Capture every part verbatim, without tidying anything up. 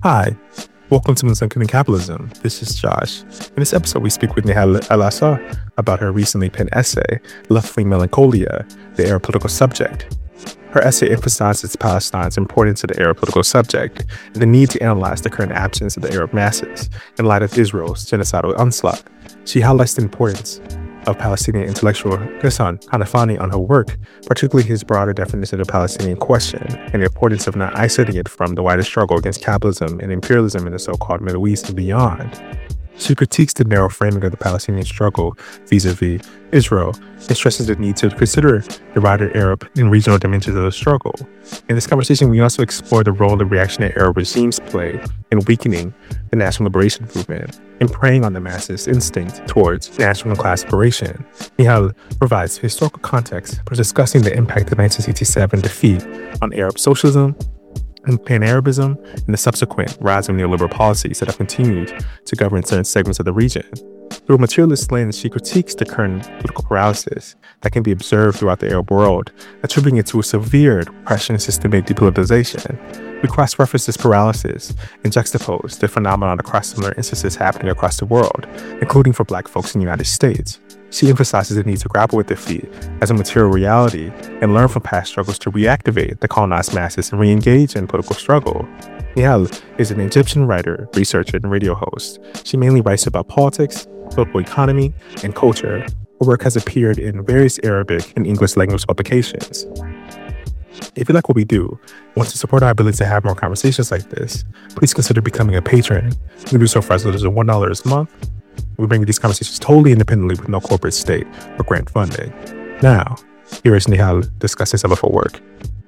Hi, welcome to Muslim and Capitalism. This is Josh. In this episode, we speak with Nihal Al-Athar about her recently penned essay, Left-Wing Melancholia, the Arab Political Subject. Her essay emphasizes Palestine's importance to the Arab political subject and the need to analyze the current absence of the Arab masses in light of Israel's genocidal onslaught. She highlights the importance of Palestinian intellectual Ghassan Kanafani on her work, particularly his broader definition of the Palestinian question and the importance of not isolating it from the wider struggle against capitalism and imperialism in the so-called Middle East and beyond. She critiques the narrow framing of the Palestinian struggle vis-a-vis Israel and stresses the need to consider the wider Arab and regional dimensions of the struggle. In this conversation, we also explore the role the reactionary Arab regimes play in weakening the national liberation movement and preying on the masses' instinct towards national class liberation. Nihal provides historical context for discussing the impact of the nineteen sixty-seven defeat on Arab socialism and pan-Arabism and the subsequent rise of neoliberal policies that have continued to govern certain segments of the region. Through a materialist lens, she critiques the current political paralysis that can be observed throughout the Arab world, attributing it to a severe depression and systemic depoliticization. We cross-reference this paralysis and juxtapose the phenomenon across similar instances happening across the world, including for Black folks in the United States. She emphasizes the need to grapple with defeat as a material reality and learn from past struggles to reactivate the colonized masses and re-engage in political struggle. Nihal is an Egyptian writer, researcher, and radio host. She mainly writes about politics, political economy, and culture. Her work has appeared in various Arabic and English language publications. If you like what we do and want to support our ability to have more conversations like this, please consider becoming a patron. You can do so for as little as one dollar a month. We bring you these conversations totally independently with no corporate state or grant funding. Now, here is Nihal discussing some of her work.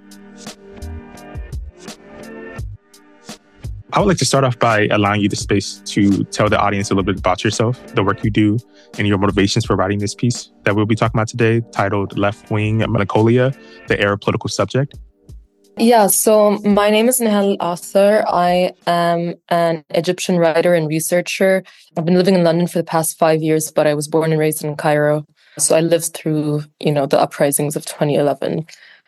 I would like to start off by allowing you the space to tell the audience a little bit about yourself, the work you do, and your motivations for writing this piece that we'll be talking about today, titled Left-Wing Melancholia, the Arab Political Subject. Yeah, so my name is Nihal Al-Athar. I am an Egyptian writer and researcher. I've been living in London for the past five years, but I was born and raised in Cairo. So I lived through, you know, the uprisings of twenty eleven.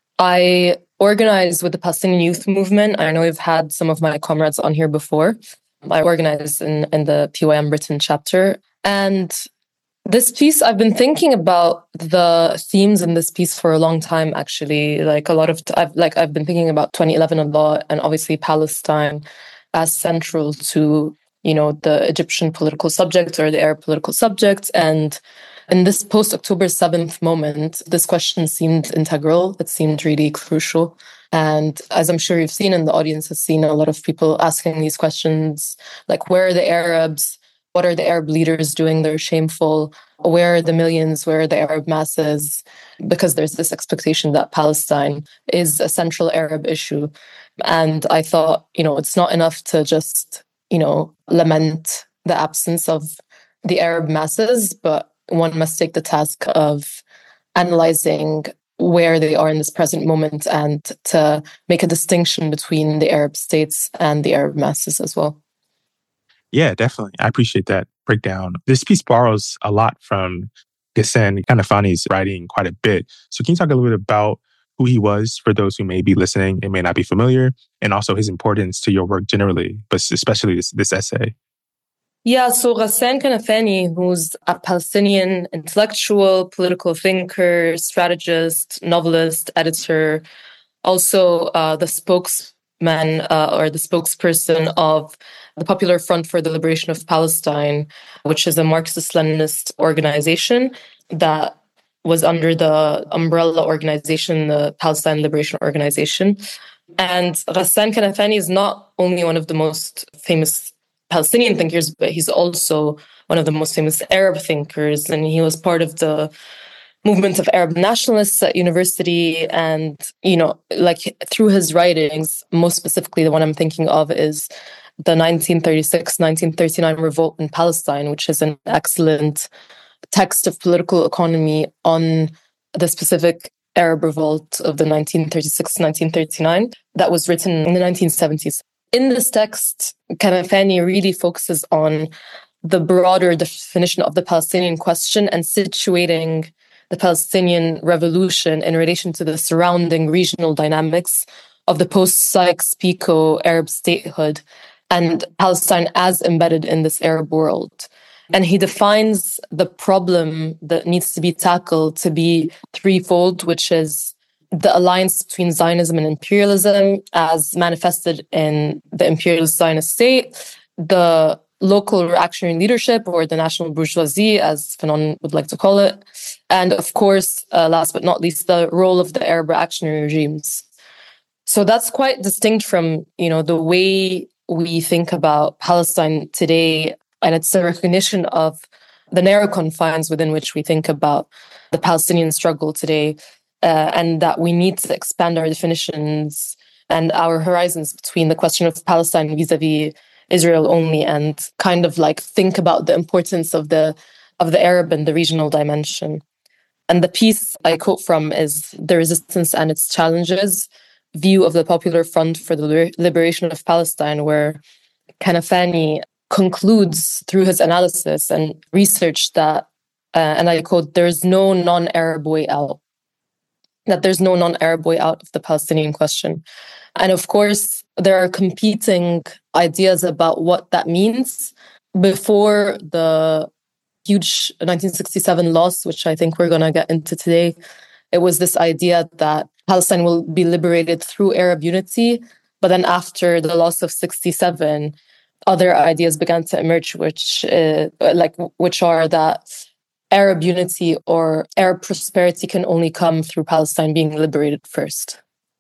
I organized with the Palestinian Youth Movement. I know we've had some of my comrades on here before. I organized in, in the P Y M Britain chapter. And this piece, I've been thinking about the themes in this piece for a long time, actually. Like a lot of, t- I've, like I've been thinking about twenty eleven a lot, and obviously Palestine as central to, you know, the Egyptian political subject or the Arab political subject. And in this post-October seventh moment, this question seemed integral. It seemed really crucial. And as I'm sure you've seen, and the audience has seen, a lot of people asking these questions, like, where are the Arabs? What are the Arab leaders doing? They're shameful. Where are the millions? Where are the Arab masses? Because there's this expectation that Palestine is a central Arab issue. And I thought, you know, it's not enough to just, you know, lament the absence of the Arab masses, but one must take the task of analyzing where they are in this present moment and to make a distinction between the Arab states and the Arab masses as well. Yeah, definitely. I appreciate that breakdown. This piece borrows a lot from Ghassan Kanafani's writing quite a bit. So can you talk a little bit about who he was for those who may be listening and may not be familiar, and also his importance to your work generally, but especially this, this essay? Yeah, so Ghassan Kanafani, who's a Palestinian intellectual, political thinker, strategist, novelist, editor, also uh, the spokesman uh, or the spokesperson of the Popular Front for the Liberation of Palestine, which is a Marxist-Leninist organization that was under the umbrella organization, the Palestine Liberation Organization. And Ghassan Kanafani is not only one of the most famous Palestinian thinkers, but he's also one of the most famous Arab thinkers. And he was part of the movement of Arab nationalists at university. And, you know, like through his writings, most specifically, the one I'm thinking of is the nineteen thirty-six nineteen thirty-nine revolt in Palestine, which is an excellent text of political economy on the specific Arab revolt of the nineteen thirty-six nineteen thirty-nine that was written in the nineteen seventies. In this text, Kanafani really focuses on the broader definition of the Palestinian question and situating the Palestinian revolution in relation to the surrounding regional dynamics of the post-Sykes-Picot Arab statehood and Palestine as embedded in this Arab world. And he defines the problem that needs to be tackled to be threefold, which is the alliance between Zionism and imperialism as manifested in the imperialist Zionist state, the local reactionary leadership, or the national bourgeoisie, as Fanon would like to call it, and of course, uh, last but not least, the role of the Arab reactionary regimes. So that's quite distinct from, you know, the way we think about Palestine today, and it's a recognition of the narrow confines within which we think about the Palestinian struggle today, uh, and that we need to expand our definitions and our horizons between the question of Palestine vis-a-vis Israel only, and kind of like think about the importance of the of the Arab and the regional dimension. And the piece I quote from is The Resistance and Its Challenges, View of the Popular Front for the Liberation of Palestine, where Kanafani concludes through his analysis and research that, uh, and I quote, "There's no non-Arab way out." That there's no non-Arab way out of the Palestinian question. And of course, there are competing ideas about what that means. Before the huge nineteen sixty-seven loss, which I think we're going to get into today, it was this idea that Palestine will be liberated through Arab unity. But then after the loss of sixty-seven, other ideas began to emerge, which uh, like which are that Arab unity or Arab prosperity can only come through Palestine being liberated first.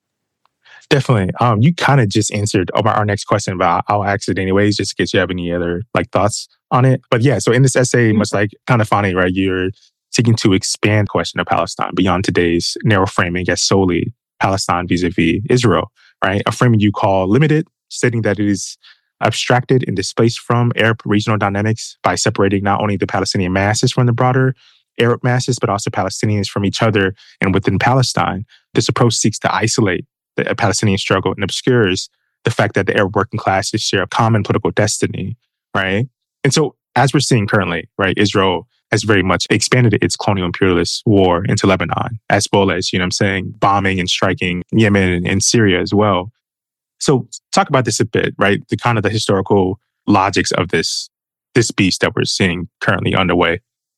Definitely. Um, you kind of just answered our next question, but I'll ask it anyways, just in case you have any other like thoughts on it. But yeah, so in this essay, much like Kanafani, right, you're seeking to expand the question of Palestine beyond today's narrow framing as solely Palestine vis-a-vis Israel, right? A framing you call limited, stating that it is abstracted and displaced from Arab regional dynamics by separating not only the Palestinian masses from the broader Arab masses, but also Palestinians from each other and within Palestine. This approach seeks to isolate the Palestinian struggle and obscures the fact that the Arab working classes share a common political destiny, right? And so, as we're seeing currently, right, Israel has very much expanded its colonial imperialist war into Lebanon, as well as, you know what I'm saying, bombing and striking Yemen and, and Syria as well. So talk about this a bit, right? The kind of the historical logics of this, this beast that we're seeing currently underway.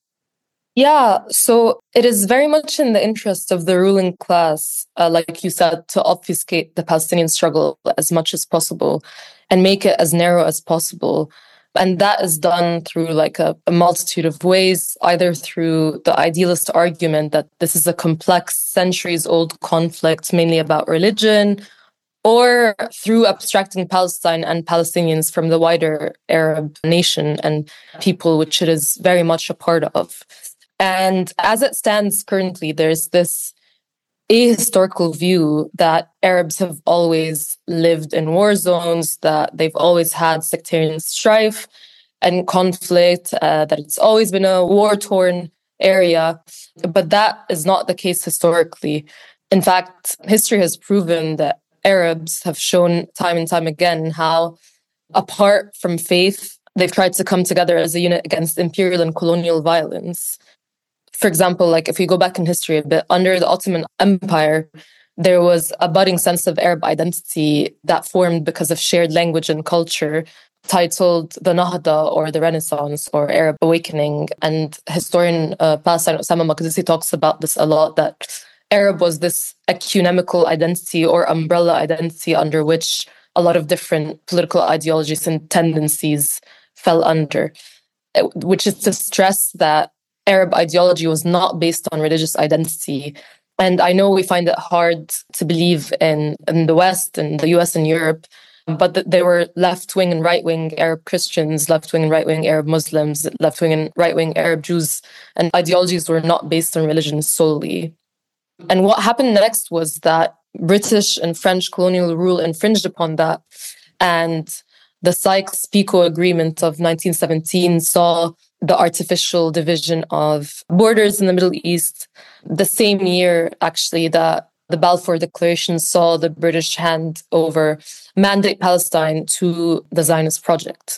Yeah, so it is very much in the interest of the ruling class, uh, like you said, to obfuscate the Palestinian struggle as much as possible and make it as narrow as possible. And that is done through like a, a multitude of ways, either through the idealist argument that this is a complex, centuries-old conflict, mainly about religion, or through abstracting Palestine and Palestinians from the wider Arab nation and people which it is very much a part of. And as it stands currently, there's this ahistorical view that Arabs have always lived in war zones, that they've always had sectarian strife and conflict, uh, that it's always been a war-torn area. But that is not the case historically. In fact, history has proven that Arabs have shown time and time again how, apart from faith, they've tried to come together as a unit against imperial and colonial violence. For example, like if we go back in history a bit, under the Ottoman Empire, there was a budding sense of Arab identity that formed because of shared language and culture, titled the Nahda, or the Renaissance, or Arab Awakening. And historian uh, Palestine Osama Makdisi talks about this a lot, that Arab was this ecumenical identity or umbrella identity under which a lot of different political ideologies and tendencies fell under, which is to stress that Arab ideology was not based on religious identity. And I know we find it hard to believe in, in the West and the U S and Europe, but that there were left-wing and right-wing Arab Christians, left-wing and right-wing Arab Muslims, left-wing and right-wing Arab Jews, and ideologies were not based on religion solely. And what happened next was that British and French colonial rule infringed upon that. And the Sykes-Picot Agreement of nineteen seventeen saw the artificial division of borders in the Middle East. The same year, actually, that the Balfour Declaration saw the British hand over mandate Palestine to the Zionist project.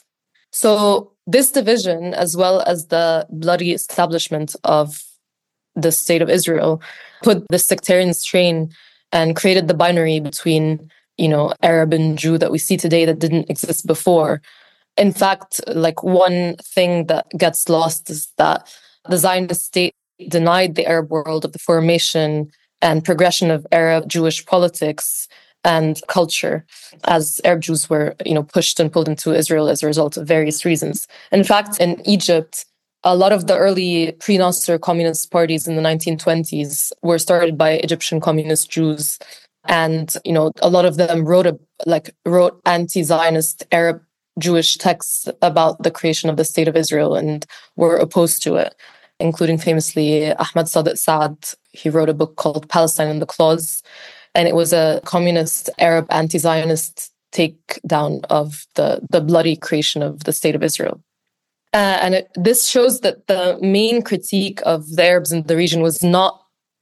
So this division, as well as the bloody establishment of the State of Israel, put the sectarian strain and created the binary between you know, Arab and Jew that we see today that didn't exist before. In fact, like one thing that gets lost is that the Zionist state denied the Arab world of the formation and progression of Arab Jewish politics and culture, as Arab Jews were, you know, pushed and pulled into Israel as a result of various reasons. In fact, in Egypt, a lot of the early pre-Nasser communist parties in the nineteen twenties were started by Egyptian communist Jews, and you know, a lot of them wrote a, like wrote anti-Zionist Arab Jewish texts about the creation of the State of Israel and were opposed to it, including famously Ahmad Sadiq Saad. He wrote a book called Palestine and the Clause, and it was a communist Arab anti-Zionist takedown of the, the bloody creation of the State of Israel. Uh, and it, this shows that the main critique of the Arabs in the region was not,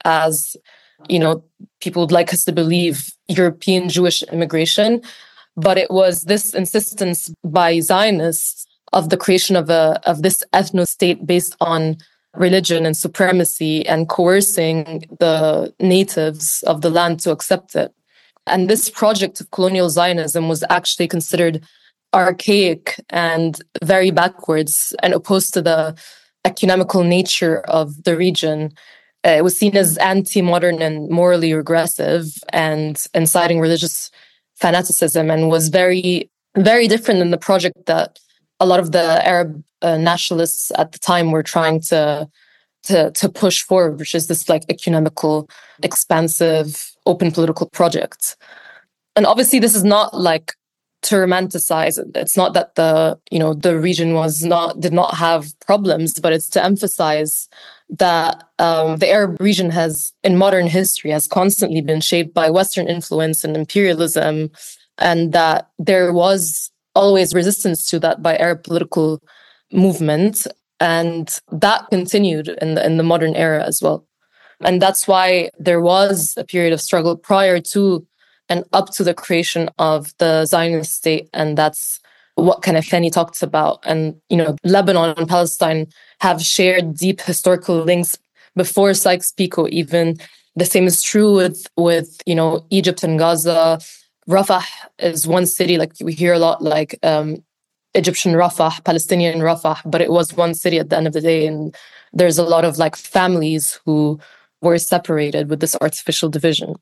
as you know, people would like us to believe, European Jewish immigration, but it was this insistence by Zionists of the creation of a of this ethno-state based on religion and supremacy and coercing the natives of the land to accept it. And this project of colonial Zionism was actually considered archaic and very backwards and opposed to the economical nature of the region. Uh, it was seen as anti-modern and morally regressive and inciting religious fanaticism, and was very, very different than the project that a lot of the Arab uh, nationalists at the time were trying to, to to push forward, which is this like economical, expansive, open political project. And obviously, this is not like to romanticize it. It's not that the you know the region was not did not have problems, but it's to emphasize that um, the Arab region has, in modern history, has constantly been shaped by Western influence and imperialism, and that there was always resistance to that by Arab political movement, and that continued in the in the modern era as well. And that's why there was a period of struggle prior to and up to the creation of the Zionist state, and that's what Kanafani talks about. And, you know, Lebanon and Palestine have shared deep historical links before Sykes-Picot even. The same is true with, with, you know, Egypt and Gaza. Rafah is one city, like we hear a lot, like um, Egyptian Rafah, Palestinian Rafah, but it was one city at the end of the day. And there's a lot of like families who were separated with this artificial division.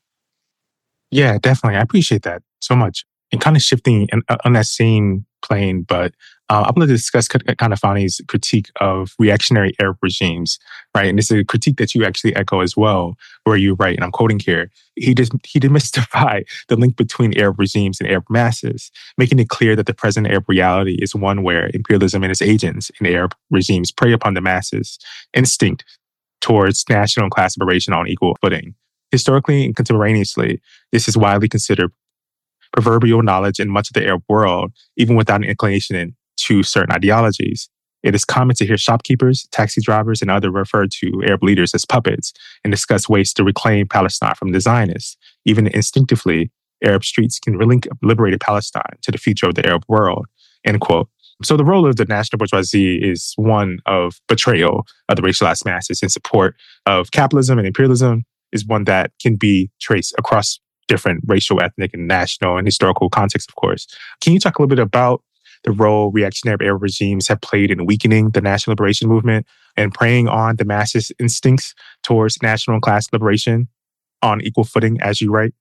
Yeah, definitely. I appreciate that so much. And kind of shifting in, uh, on that same plane, but uh, I'm going to discuss Kanafani's critique of reactionary Arab regimes, right? And this is a critique that you actually echo as well, where you write, and I'm quoting here, he just he demystified the link between Arab regimes and Arab masses, making it clear that the present Arab reality is one where imperialism and its agents in Arab regimes prey upon the masses' instinct towards national and class liberation on equal footing. Historically and contemporaneously, this is widely considered proverbial knowledge in much of the Arab world, even without an inclination to certain ideologies. It is common to hear shopkeepers, taxi drivers, and others refer to Arab leaders as puppets and discuss ways to reclaim Palestine from the Zionists. Even instinctively, Arab streets can relink liberated Palestine to the future of the Arab world, end quote. So the role of the national bourgeoisie is one of betrayal of the racialized masses in support of capitalism and imperialism, is one that can be traced across different racial, ethnic, and national and historical contexts, of course. Can you talk a little bit about the role reactionary Arab regimes have played in weakening the national liberation movement and preying on the masses' instincts towards national and class liberation on equal footing, as you write?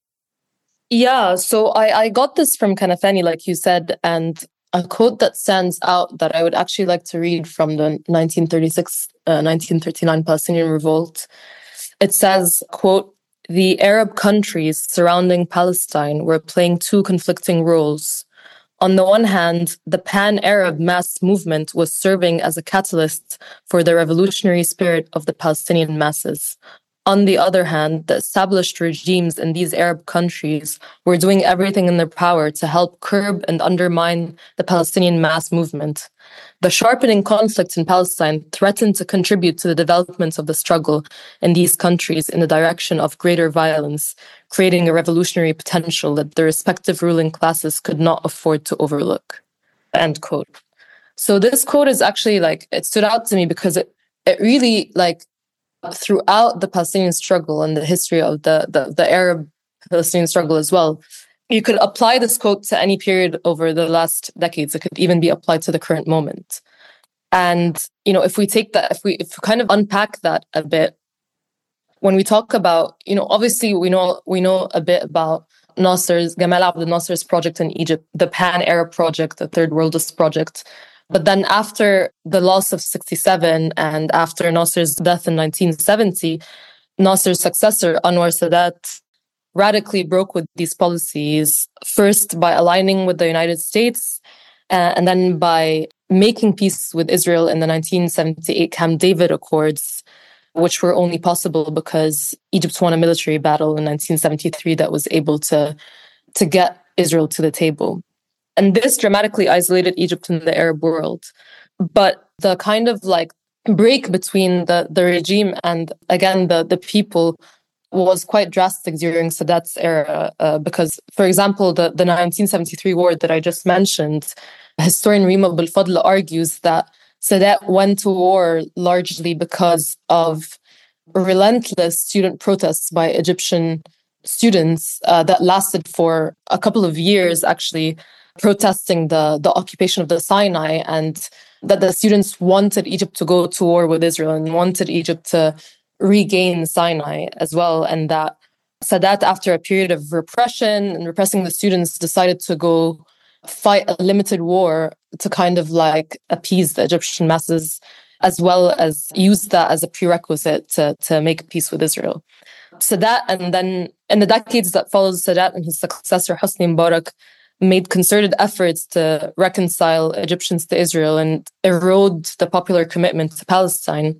Yeah, so I, I got this from Kanafani, like you said, and a quote that stands out that I would actually like to read from the nineteen thirty-six, uh, nineteen thirty-nine Palestinian revolt. It says, quote, "The Arab countries surrounding Palestine were playing two conflicting roles. On the one hand, the pan-Arab mass movement was serving as a catalyst for the revolutionary spirit of the Palestinian masses. On the other hand, the established regimes in these Arab countries were doing everything in their power to help curb and undermine the Palestinian mass movement. The sharpening conflict in Palestine threatened to contribute to the development of the struggle in these countries in the direction of greater violence, creating a revolutionary potential that the respective ruling classes could not afford to overlook." End quote. So this quote is actually like, it stood out to me because it, it really like, throughout the Palestinian struggle and the history of the, the, the Arab Palestinian struggle as well, you could apply this quote to any period over the last decades. It could even be applied to the current moment. And, you know, if we take that, if we, if we kind of unpack that a bit, when we talk about, you know, obviously we know, we know a bit about Nasser's, Gamal Abdel Nasser's project in Egypt, the Pan-Arab project, the Third Worldist project. But then after the loss of sixty-seven and after Nasser's death in nineteen seventy, Nasser's successor, Anwar Sadat, radically broke with these policies, first by aligning with the United States, uh, and then by making peace with Israel in the nineteen seventy-eight Camp David Accords, which were only possible because Egypt won a military battle in nineteen seventy-three that was able to, to get Israel to the table. And this dramatically isolated Egypt in the Arab world. But the kind of like break between the, the regime and, again, the, the people was quite drastic during Sadat's era. Uh, because, for example, the, the nineteen seventy-three war that I just mentioned, historian Rima Belfadl argues that Sadat went to war largely because of relentless student protests by Egyptian students uh, that lasted for a couple of years, actually, protesting the, the occupation of the Sinai, and that the students wanted Egypt to go to war with Israel and wanted Egypt to regain Sinai as well. And that Sadat, after a period of repression and repressing the students, decided to go fight a limited war to kind of like appease the Egyptian masses, as well as use that as a prerequisite to, to make peace with Israel. Sadat, and then in the decades that followed, Sadat and his successor Hosni Mubarak made concerted efforts to reconcile Egyptians to Israel and erode the popular commitment to Palestine.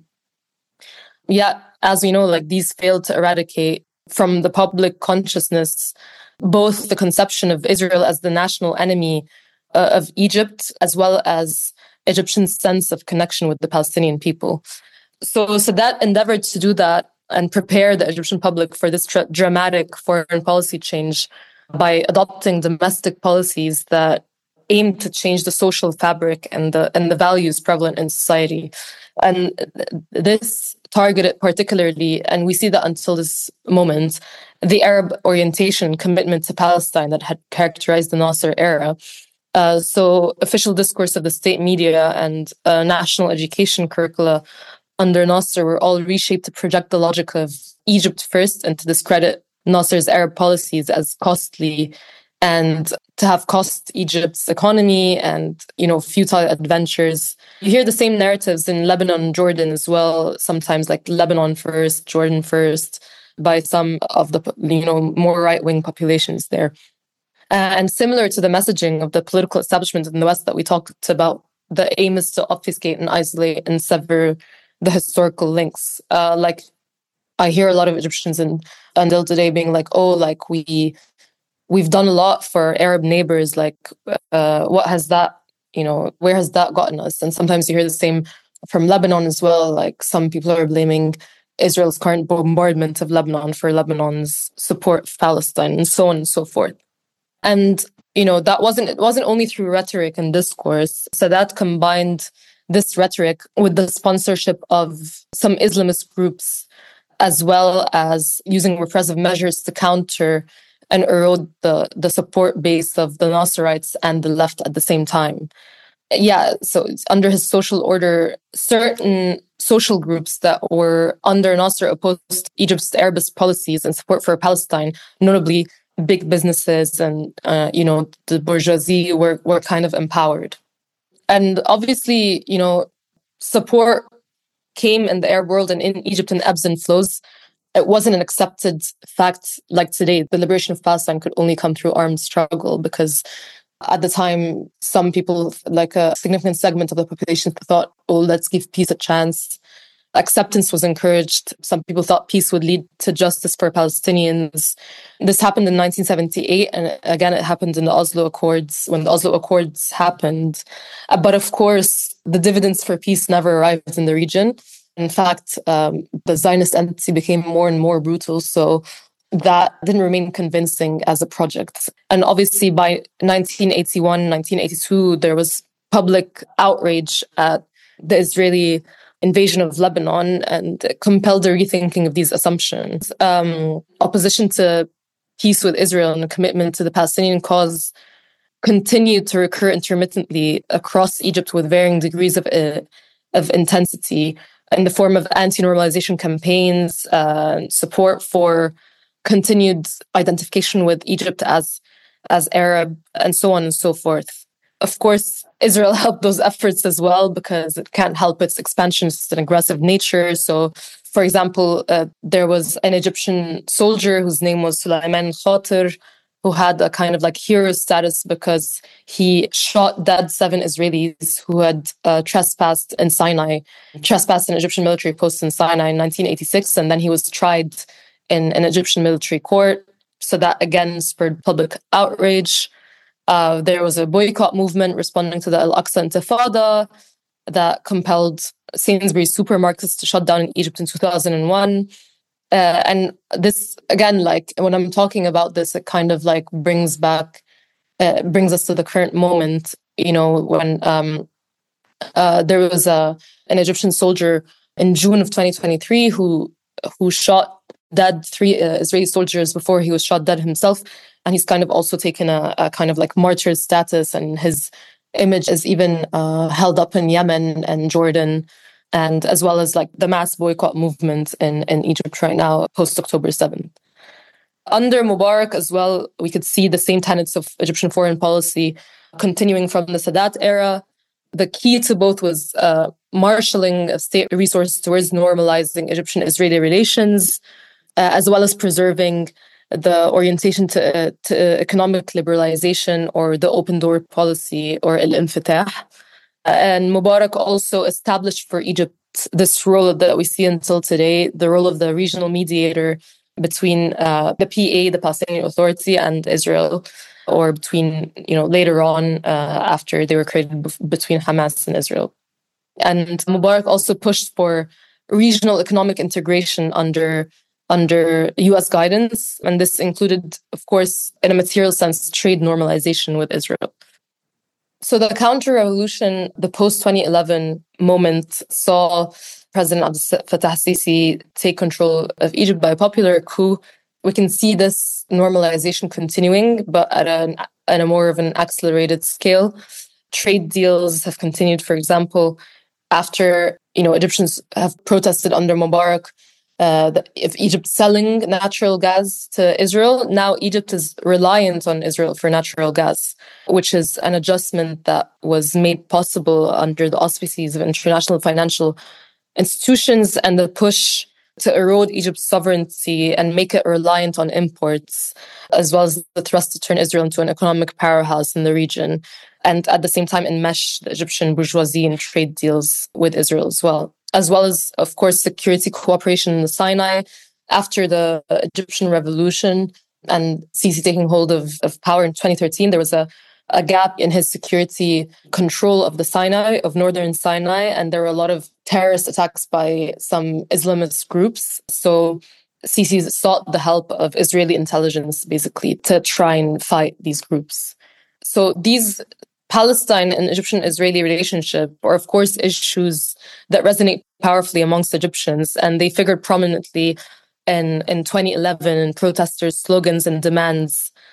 Yet, as we know, like these failed to eradicate from the public consciousness both the conception of Israel as the national enemy uh, of Egypt, as well as Egyptians' sense of connection with the Palestinian people. So Sadat endeavored to do that and prepare the Egyptian public for this tra- dramatic foreign policy change by adopting domestic policies that aimed to change the social fabric and the and the values prevalent in society. And this targeted particularly, and we see that until this moment, the Arab orientation commitment to Palestine that had characterized the Nasser era. Uh, so official discourse of the state media and uh, national education curricula under Nasser were all reshaped to project the logic of Egypt first and to discredit Nasser's Arab policies as costly and to have cost Egypt's economy and, you know, futile adventures. You hear the same narratives in Lebanon and Jordan as well, sometimes like Lebanon first, Jordan first, by some of the, you know, more right-wing populations there. And similar to the messaging of the political establishment in the West that we talked about, the aim is to obfuscate and isolate and sever the historical links. Uh, like, I hear a lot of Egyptians in, until today being like, oh, like we, we've done a lot for Arab neighbors. Like, uh, what has that, you know, where has that gotten us? And sometimes you hear the same from Lebanon as well. Like some people are blaming Israel's current bombardment of Lebanon for Lebanon's support of Palestine and so on and so forth. And, you know, that wasn't, it wasn't only through rhetoric and discourse. Sadat combined this rhetoric with the sponsorship of some Islamist groups, as well as using repressive measures to counter and erode the, the support base of the Nasserites and the left at the same time. Yeah, so under his social order, certain social groups that were under Nasser opposed Egypt's Arabist policies and support for Palestine, notably big businesses and, uh, you know, the bourgeoisie were, were kind of empowered. And obviously, you know, support came in the Arab world and in Egypt in ebbs and flows. It wasn't an accepted fact like today. The liberation of Palestine could only come through armed struggle because at the time, some people, like a significant segment of the population, thought, oh, let's give peace a chance. Acceptance was encouraged. Some people thought peace would lead to justice for Palestinians. This happened in nineteen seventy-eight, and again, it happened in the Oslo Accords, when the Oslo Accords happened. Uh, but of course, the dividends for peace never arrived in the region. In fact, um, the Zionist entity became more and more brutal, so that didn't remain convincing as a project. And obviously, by nineteen eighty-one, nineteen eighty-two, there was public outrage at the Israeli invasion of Lebanon and compelled a rethinking of these assumptions. Um, opposition to peace with Israel and a commitment to the Palestinian cause continued to recur intermittently across Egypt with varying degrees of uh, of intensity in the form of anti-normalization campaigns, uh, support for continued identification with Egypt as as Arab, and so on and so forth. Of course, Israel helped those efforts as well because it can't help its expansionist and aggressive nature. So, for example, uh, there was an Egyptian soldier whose name was Sulaiman Khatir, who had a kind of like hero status because he shot dead seven Israelis who had uh, trespassed in Sinai, trespassed an Egyptian military post in Sinai in nineteen eighty-six, and then he was tried in an Egyptian military court. So that again spurred public outrage. Uh, there was a boycott movement responding to the Al-Aqsa Intifada that compelled Sainsbury's supermarkets to shut down in Egypt in two thousand one. Uh, and this, again, like when I'm talking about this, it kind of like brings back, uh, brings us to the current moment, you know, when um, uh, there was a, an Egyptian soldier in June of twenty twenty-three who who shot dead three uh, Israeli soldiers before he was shot dead himself. And he's kind of also taken a, a kind of like martyr status, and his image is even uh, held up in Yemen and Jordan, and as well as like the mass boycott movement in, in Egypt right now, post-October seventh. Under Mubarak as well, we could see the same tenets of Egyptian foreign policy continuing from the Sadat era. The key to both was uh, marshalling of state resources towards normalizing Egyptian-Israeli relations, uh, as well as preserving the orientation to, uh, to economic liberalization or the open door policy or al-infitah. And Mubarak also established for Egypt this role that we see until today, the role of the regional mediator between uh, the P A, the Palestinian Authority, and Israel, or between, you know, later on uh, after they were created b- between Hamas and Israel. And Mubarak also pushed for regional economic integration under under U S guidance. And this included, of course, in a material sense, trade normalization with Israel. So the counter-revolution, the post-twenty eleven moment, saw President Abdel Fattah al-Sisi take control of Egypt by a popular coup. We can see this normalization continuing, but at, an, at a more of an accelerated scale. Trade deals have continued, for example, after, you know, Egyptians have protested under Mubarak Uh, if Egypt selling natural gas to Israel, now Egypt is reliant on Israel for natural gas, which is an adjustment that was made possible under the auspices of international financial institutions and the push to erode Egypt's sovereignty and make it reliant on imports, as well as the thrust to turn Israel into an economic powerhouse in the region, and at the same time enmesh the Egyptian bourgeoisie in trade deals with Israel as well. As well as, of course, security cooperation in the Sinai after the Egyptian revolution and Sisi taking hold of, of power in twenty thirteen. There was a, a gap in his security control of the Sinai, of northern Sinai, and there were a lot of terrorist attacks by some Islamist groups. So Sisi sought the help of Israeli intelligence, basically, to try and fight these groups. So these Palestine and Egyptian-Israeli relationship are, of course, issues that resonate powerfully amongst Egyptians, and they figured prominently in, in twenty eleven in protesters' slogans and demands.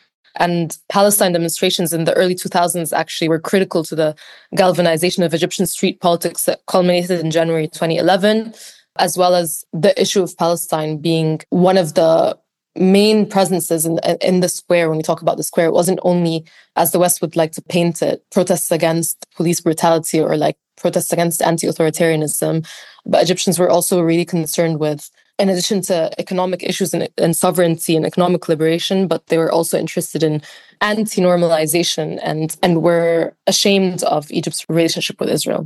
And Palestine demonstrations in the early two thousands actually were critical to the galvanization of Egyptian street politics that culminated in January twenty eleven, as well as the issue of Palestine being one of the main presences in, in the square. When we talk about the square, it wasn't only, as the West would like to paint it, protests against police brutality or like protests against anti-authoritarianism, but Egyptians were also really concerned with, in addition to economic issues and, and sovereignty and economic liberation, but they were also interested in anti-normalization and, and were ashamed of Egypt's relationship with Israel.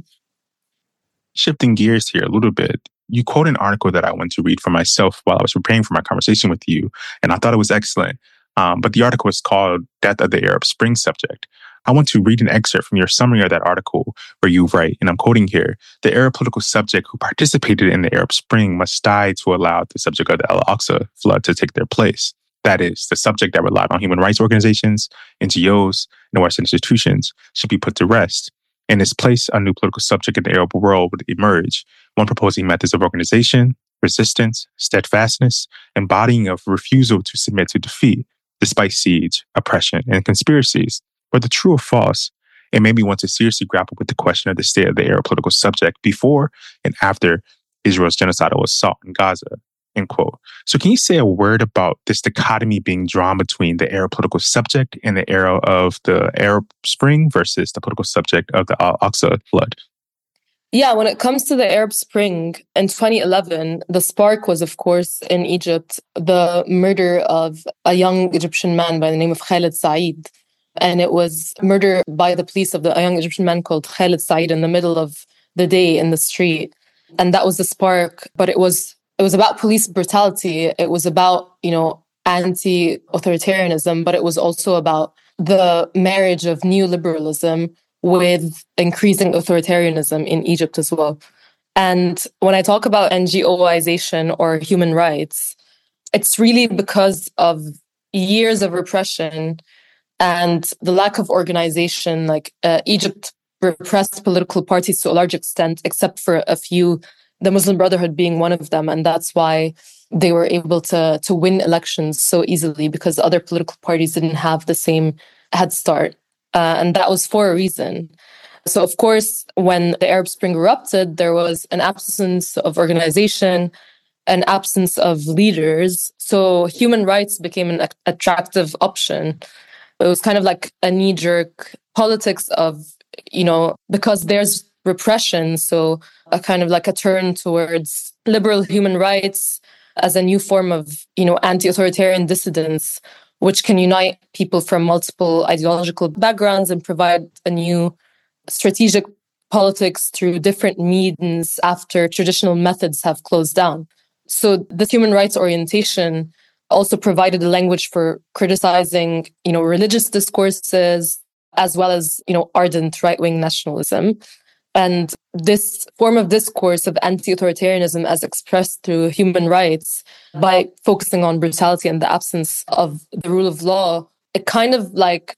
Shifting gears here a little bit, you quote an article that I went to read for myself while I was preparing for my conversation with you, and I thought it was excellent. Um, but the article is called Death of the Arab Spring Subject. I want to read an excerpt from your summary of that article where you write, and I'm quoting here, "The Arab political subject who participated in the Arab Spring must die to allow the subject of the Al-Aqsa flood to take their place. That is, the subject that relied on human rights organizations, N G Os, and Western institutions should be put to rest. In its place, a new political subject in the Arab world would emerge, one proposing methods of organization, resistance, steadfastness, embodying of refusal to submit to defeat, despite siege, oppression, and conspiracies. Whether true or false, it made me want to seriously grapple with the question of the state of the Arab political subject before and after Israel's genocidal assault in Gaza, end quote. So can you say a word about this dichotomy being drawn between the Arab political subject and the era of the Arab Spring versus the political subject of the Al-Aqsa flood? Yeah, when it comes to the Arab Spring in twenty eleven, the spark was, of course, in Egypt, the murder of a young Egyptian man by the name of Khaled Said. And it was murder by the police of the, a young Egyptian man called Khaled Said in the middle of the day in the street. And that was the spark. But it was it was about police brutality. It was about, you know, anti-authoritarianism, but it was also about the marriage of neoliberalism with increasing authoritarianism in Egypt as well. And when I talk about NGOization or human rights, it's really because of years of repression and the lack of organization. Like uh, Egypt repressed political parties to a large extent, except for a few, the Muslim Brotherhood being one of them. And that's why they were able to, to win elections so easily, because other political parties didn't have the same head start. Uh, and that was for a reason. So, of course, when the Arab Spring erupted, there was an absence of organization, an absence of leaders. So human rights became an attractive option. It was kind of like a knee-jerk politics of, you know, because there's repression, so a kind of like a turn towards liberal human rights as a new form of, you know, anti-authoritarian dissidence, which can unite people from multiple ideological backgrounds and provide a new strategic politics through different means after traditional methods have closed down. So this human rights orientation also provided a language for criticizing, you know, religious discourses, as well as, you know, ardent right-wing nationalism. And this form of discourse of anti-authoritarianism as expressed through human rights, by focusing on brutality and the absence of the rule of law, it kind of like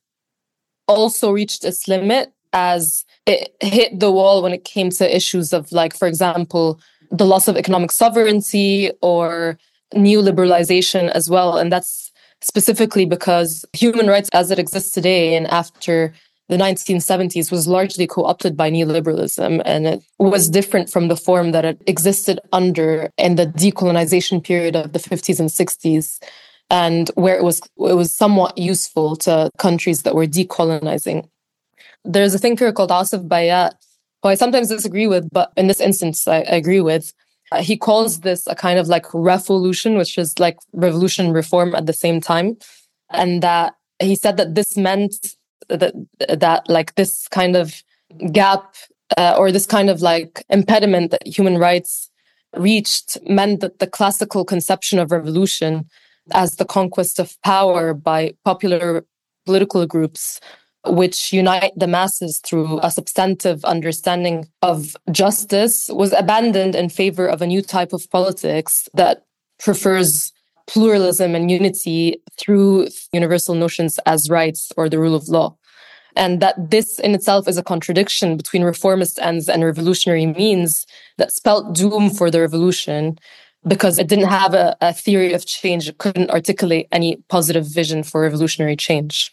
also reached its limit as it hit the wall when it came to issues of, like, for example, the loss of economic sovereignty or neoliberalization as well. And that's specifically because human rights as it exists today and after the nineteen seventies was largely co-opted by neoliberalism, and it was different from the form that it existed under in the decolonization period of the fifties and sixties, and where it was it was somewhat useful to countries that were decolonizing. There's a thinker called Asif Bayat, who I sometimes disagree with, but in this instance, I, I agree with. Uh, he calls this a kind of like revolution, which is like revolution reform at the same time. And that he said that this meant that, that like this kind of gap uh, or this kind of like impediment that human rights reached meant that the classical conception of revolution as the conquest of power by popular political groups, which unite the masses through a substantive understanding of justice, was abandoned in favor of a new type of politics that prefers pluralism and unity through universal notions as rights or the rule of law. And that this in itself is a contradiction between reformist ends and revolutionary means that spelt doom for the revolution, because it didn't have a, a theory of change. It couldn't articulate any positive vision for revolutionary change.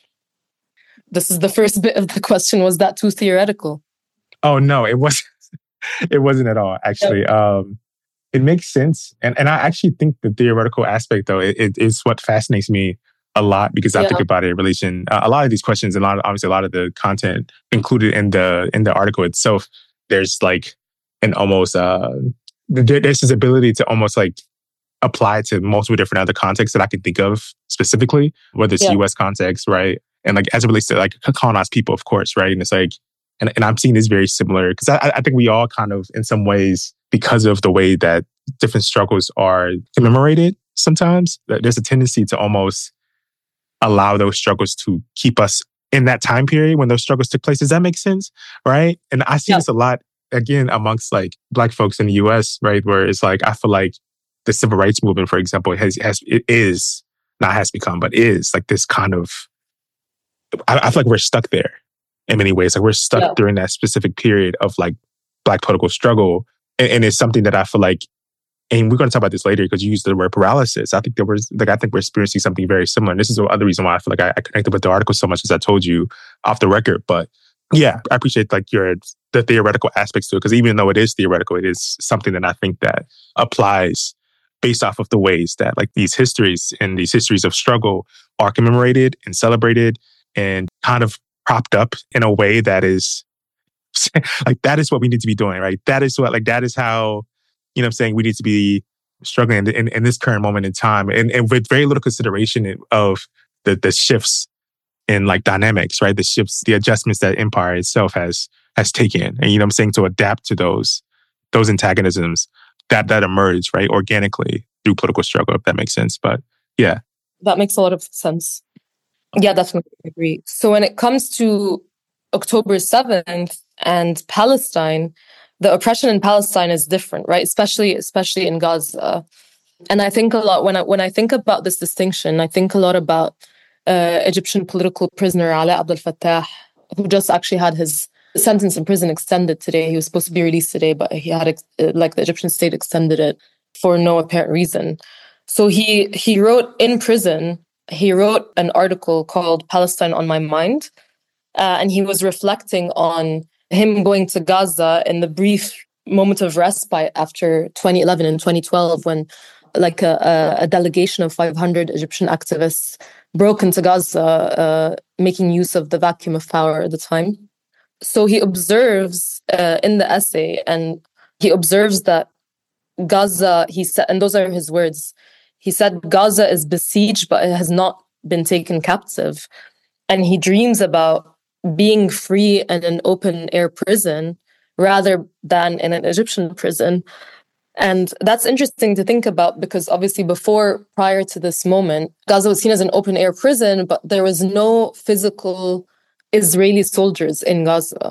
This is the first bit of the question. Was that too theoretical? Oh, no, it wasn't. It wasn't at all, actually. Yep. Um, it makes sense. And and I actually think the theoretical aspect, though, it, it is what fascinates me a lot, because I yeah. think about it in relation, uh, a lot of these questions, and a lot of, obviously a lot of the content included in the in the article itself, there's like an almost, uh, there, there's this ability to almost like apply to multiple different other contexts that I can think of specifically, whether it's yeah. U S context, right? And like as it relates to like colonized people, of course, right? And it's like, and, and I'm seeing this very similar, because I, I think we all kind of, in some ways, because of the way that different struggles are commemorated sometimes, there's a tendency to almost allow those struggles to keep us in that time period when those struggles took place. Does that make sense? Right? And I see yeah. this a lot, again, amongst like Black folks in the U S, right? Where it's like, I feel like the civil rights movement, for example, has, has it is, not has become, but is like this kind of, I, I feel like we're stuck there in many ways. Like we're stuck yeah. during that specific period of like Black political struggle. And, and it's something that I feel like And we're going to talk about this later because you used the word paralysis. I think there was, like, I think we're experiencing something very similar. And this is the other reason why I feel like I, I connected with the article so much, as I told you off the record. But yeah, I appreciate like your the theoretical aspects to it, because even though it is theoretical, it is something that I think that applies based off of the ways that like these histories and these histories of struggle are commemorated and celebrated and kind of propped up in a way that is like, that is what we need to be doing, right? That is what, like, that is how, you know what I'm saying, we need to be struggling in, in, in this current moment in time, and, and with very little consideration of the the shifts in like dynamics, right? The shifts, the adjustments that empire itself has has taken. And you know what I'm saying, to adapt to those those antagonisms that that emerge, right, organically through political struggle, if that makes sense. But yeah. That makes a lot of sense. Yeah, definitely agree. So when it comes to October seventh and Palestine, the oppression in Palestine is different, right? Especially, especially in Gaza. And I think a lot, when I when I think about this distinction, I think a lot about uh, Egyptian political prisoner Ali Abdel Fattah, who just actually had his sentence in prison extended today. He was supposed to be released today, but he had, uh, like, the Egyptian state extended it for no apparent reason. So he he wrote in prison, he wrote an article called Palestine on My Mind. Uh, and he was reflecting on him going to Gaza in the brief moment of respite after twenty eleven and twenty twelve, when like a, a delegation of five hundred Egyptian activists broke into Gaza, uh, making use of the vacuum of power at the time. So he observes uh, in the essay, and he observes that Gaza, he said, and those are his words, he said, Gaza is besieged, but it has not been taken captive. And he dreams about being free in an open air prison rather than in an Egyptian prison. And that's interesting to think about, because obviously before, prior to this moment, Gaza was seen as an open air prison, but there was no physical Israeli soldiers in Gaza.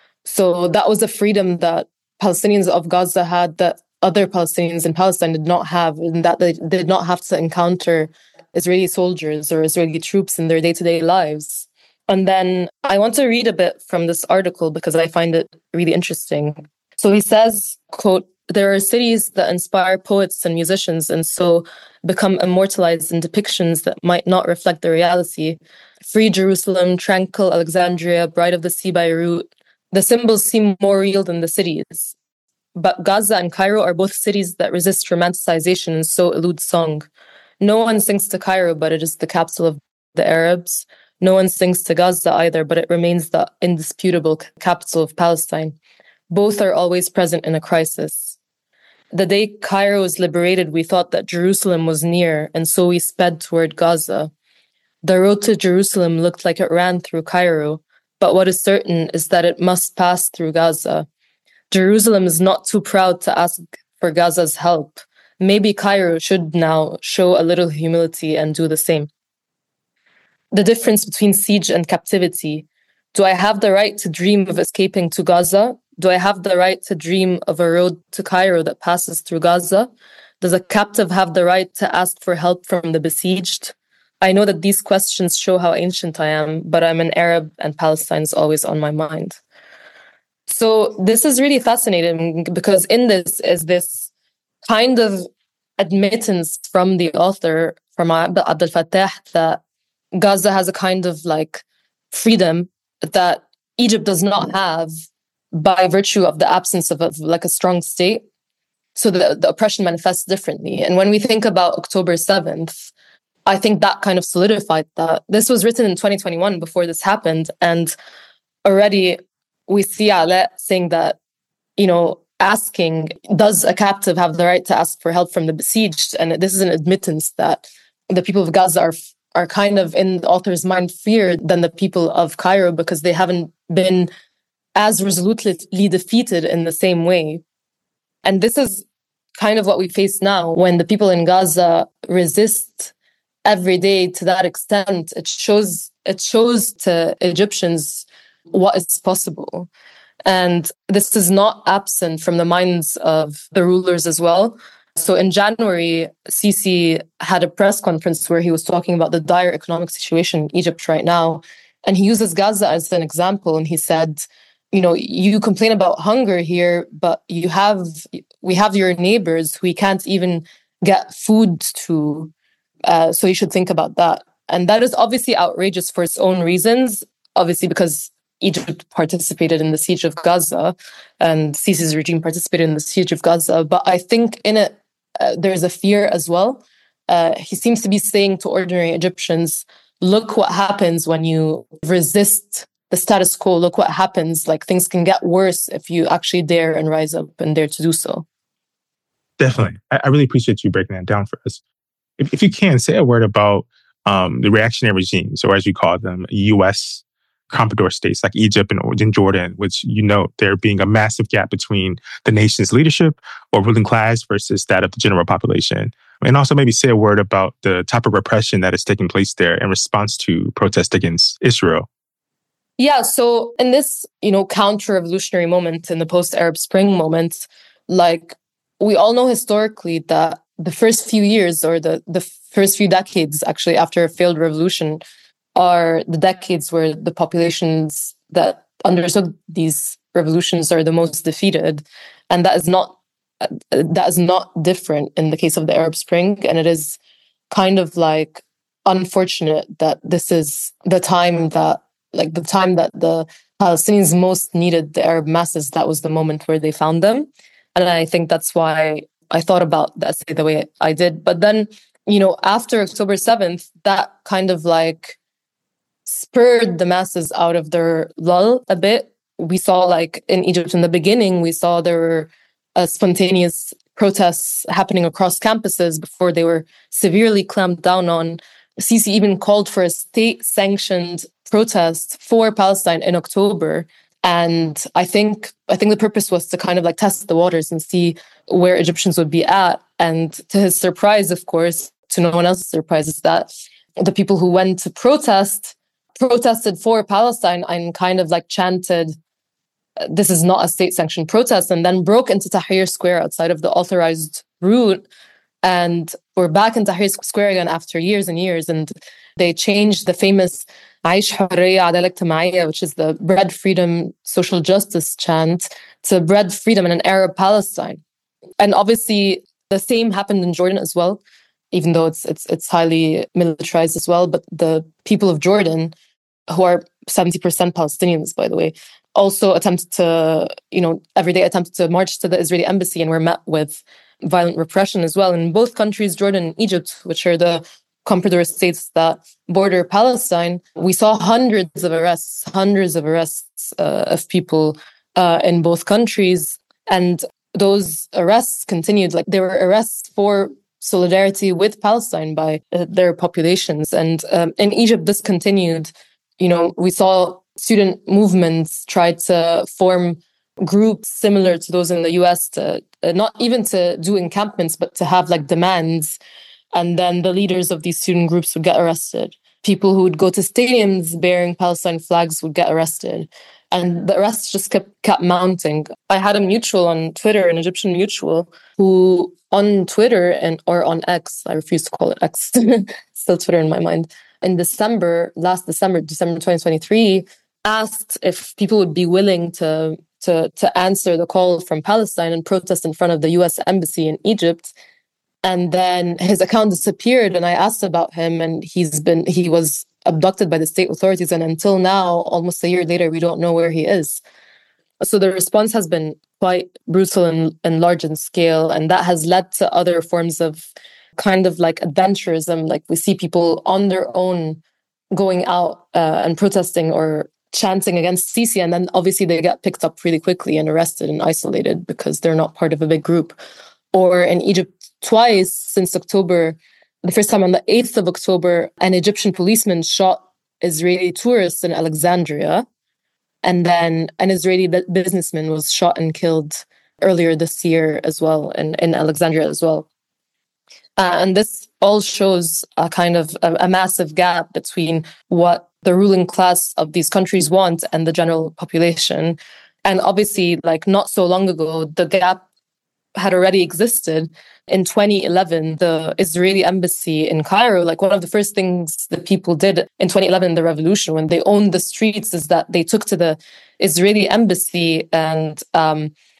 So that was a freedom that Palestinians of Gaza had that other Palestinians in Palestine did not have, and that they did not have to encounter Israeli soldiers or Israeli troops in their day-to-day lives. And then I want to read a bit from this article because I find it really interesting. So he says, quote, "There are cities that inspire poets and musicians and so become immortalized in depictions that might not reflect the reality. Free Jerusalem, tranquil Alexandria, Bride of the Sea Beirut. The symbols seem more real than the cities. But Gaza and Cairo are both cities that resist romanticization and so elude song. No one sings to Cairo, but it is the capital of the Arabs. No one sings to Gaza either, but it remains the indisputable capital of Palestine. Both are always present in a crisis. The day Cairo was liberated, we thought that Jerusalem was near, and so we sped toward Gaza. The road to Jerusalem looked like it ran through Cairo, but what is certain is that it must pass through Gaza. Jerusalem is not too proud to ask for Gaza's help. Maybe Cairo should now show a little humility and do the same. The difference between siege and captivity. Do I have the right to dream of escaping to Gaza? Do I have the right to dream of a road to Cairo that passes through Gaza? Does a captive have the right to ask for help from the besieged? I know that these questions show how ancient I am, but I'm an Arab and Palestine is always on my mind." So this is really fascinating because in this is this kind of admittance from the author, from Abdel Fattah, that Gaza has a kind of like freedom that Egypt does not have by virtue of the absence of, of like a strong state. So the, the oppression manifests differently. And when we think about October seventh, I think that kind of solidified that. This was written in twenty twenty-one before this happened. And already we see Ale saying that, you know, asking, does a captive have the right to ask for help from the besieged? And this is an admittance that the people of Gaza are are kind of, in the author's mind, freer than the people of Cairo because they haven't been as resolutely defeated in the same way. And this is kind of what we face now when the people in Gaza resist every day to that extent. It shows it shows to Egyptians what is possible. And this is not absent from the minds of the rulers as well. So in January, Sisi had a press conference where he was talking about the dire economic situation in Egypt right now. And he uses Gaza as an example. And he said, you know, you complain about hunger here, but you have we have your neighbors who we can't even get food to. Uh, so you should think about that. And that is obviously outrageous for its own reasons, obviously because Egypt participated in the siege of Gaza and Sisi's regime participated in the siege of Gaza. But I think in it, uh, there's a fear as well. Uh, he seems to be saying to ordinary Egyptians, look what happens when you resist the status quo. Look what happens. Like, things can get worse if you actually dare and rise up and dare to do so. Definitely. I, I really appreciate you breaking that down for us. If, if you can, say a word about um, the reactionary regimes, or as you call them, U S Comprador states like Egypt and, and Jordan, which you note there being a massive gap between the nation's leadership or ruling class versus that of the general population. And also maybe say a word about the type of repression that is taking place there in response to protest against Israel. Yeah, so in this, you know, counter-revolutionary moment, in the post-Arab Spring moment, like, we all know historically that the first few years or the, the first few decades, actually, after a failed revolution, are the decades where the populations that undertook these revolutions are the most defeated. And that is not that is not different in the case of the Arab Spring. And it is kind of like unfortunate that this is the time that, like the time that the Palestinians most needed the Arab masses, that was the moment where they found them. And I think that's why I thought about the essay the way I did. But then, you know, after October seventh, that kind of like spurred the masses out of their lull a bit. We saw, like, in Egypt in the beginning, we saw there were uh, spontaneous protests happening across campuses before they were severely clamped down on. Sisi even called for a state-sanctioned protest for Palestine in October. And I think I think the purpose was to kind of like test the waters and see where Egyptians would be at. And to his surprise, of course, to no one else's surprise, is that the people who went to protest protested for Palestine and kind of like chanted, this is not a state-sanctioned protest, and then broke into Tahrir Square outside of the authorized route. And we're back in Tahrir Square again after years and years. And they changed the famous Aish Hurriya Adalah Ijtimaiya, which is the bread, freedom, social justice chant, to bread, freedom, and an Arab Palestine. And obviously the same happened in Jordan as well, even though it's it's it's highly militarized as well. But the people of Jordan, who are seventy percent Palestinians, by the way, also attempted to, you know, every day attempted to march to the Israeli embassy and were met with violent repression as well. In both countries, Jordan and Egypt, which are the comprador states that border Palestine, we saw hundreds of arrests, hundreds of arrests uh, of people uh, in both countries. And those arrests continued. Like, there were arrests for solidarity with Palestine by uh, their populations. And um, in Egypt, this continued. You know, we saw student movements try to form groups similar to those in the U S, to uh, not even to do encampments, but to have like demands. And then the leaders of these student groups would get arrested. People who would go to stadiums bearing Palestine flags would get arrested. And the arrests just kept, kept mounting. I had a mutual on Twitter, an Egyptian mutual, who on Twitter and or on X, I refuse to call it X, still Twitter in my mind, in December, last December, December twenty twenty-three, asked if people would be willing to, to, to answer the call from Palestine and protest in front of the U S embassy in Egypt. And then his account disappeared, and I asked about him, and he's been he was abducted by the state authorities, and until now, almost a year later, we don't know where he is. So the response has been quite brutal and, and large in scale, and that has led to other forms of kind of like adventurism. Like, we see people on their own going out uh, and protesting or chanting against Sisi, and then obviously they get picked up really quickly and arrested and isolated because they're not part of a big group. Or in Egypt, twice since October, the first time on the eighth of October, an Egyptian policeman shot Israeli tourists in Alexandria. And then an Israeli businessman was shot and killed earlier this year as well, in, in Alexandria as well. Uh, and this all shows a kind of a, a massive gap between what the ruling class of these countries want and the general population. And obviously, like, not so long ago, the gap had already existed. In twenty eleven, the Israeli embassy in Cairo, like, one of the first things that people did in twenty eleven, the revolution, when they owned the streets, is that they took to the Israeli embassy and um,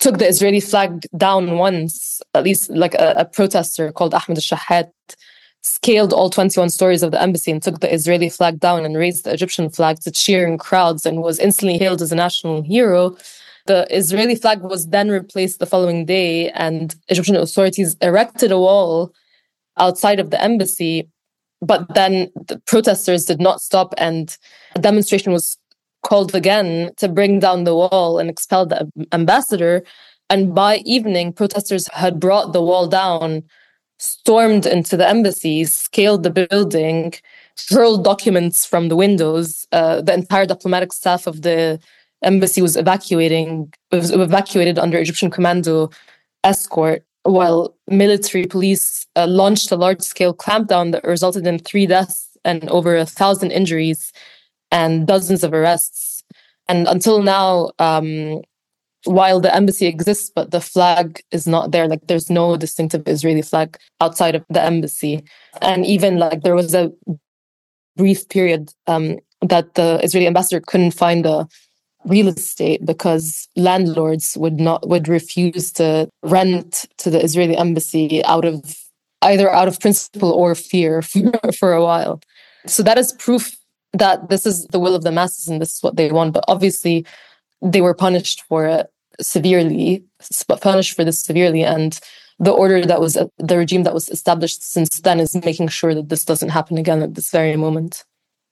took the Israeli flag down once, at least like a, a protester called Ahmed al-Shahat scaled all twenty-one stories of the embassy and took the Israeli flag down and raised the Egyptian flag to cheering crowds and was instantly hailed as a national hero. The Israeli flag was then replaced the following day, and Egyptian authorities erected a wall outside of the embassy. But then the protesters did not stop, and a demonstration was called again to bring down the wall and expel the ambassador. And by evening, protesters had brought the wall down, stormed into the embassy, scaled the building, hurled documents from the windows. Uh, the entire diplomatic staff of the embassy was evacuating, was evacuated under Egyptian commando escort, while military police uh, launched a large-scale clampdown that resulted in three deaths and over a thousand injuries and dozens of arrests. And until now, um, while the embassy exists, but the flag is not there. Like, there's no distinctive Israeli flag outside of the embassy. And even like there was a brief period um, that the Israeli ambassador couldn't find a real estate because landlords would not would refuse to rent to the Israeli embassy out of either out of principle or fear for, for a while. So that is proof that this is the will of the masses and this is what they want. But obviously, they were punished for it severely, punished for this severely, and the order that was the regime that was established since then is making sure that this doesn't happen again at this very moment.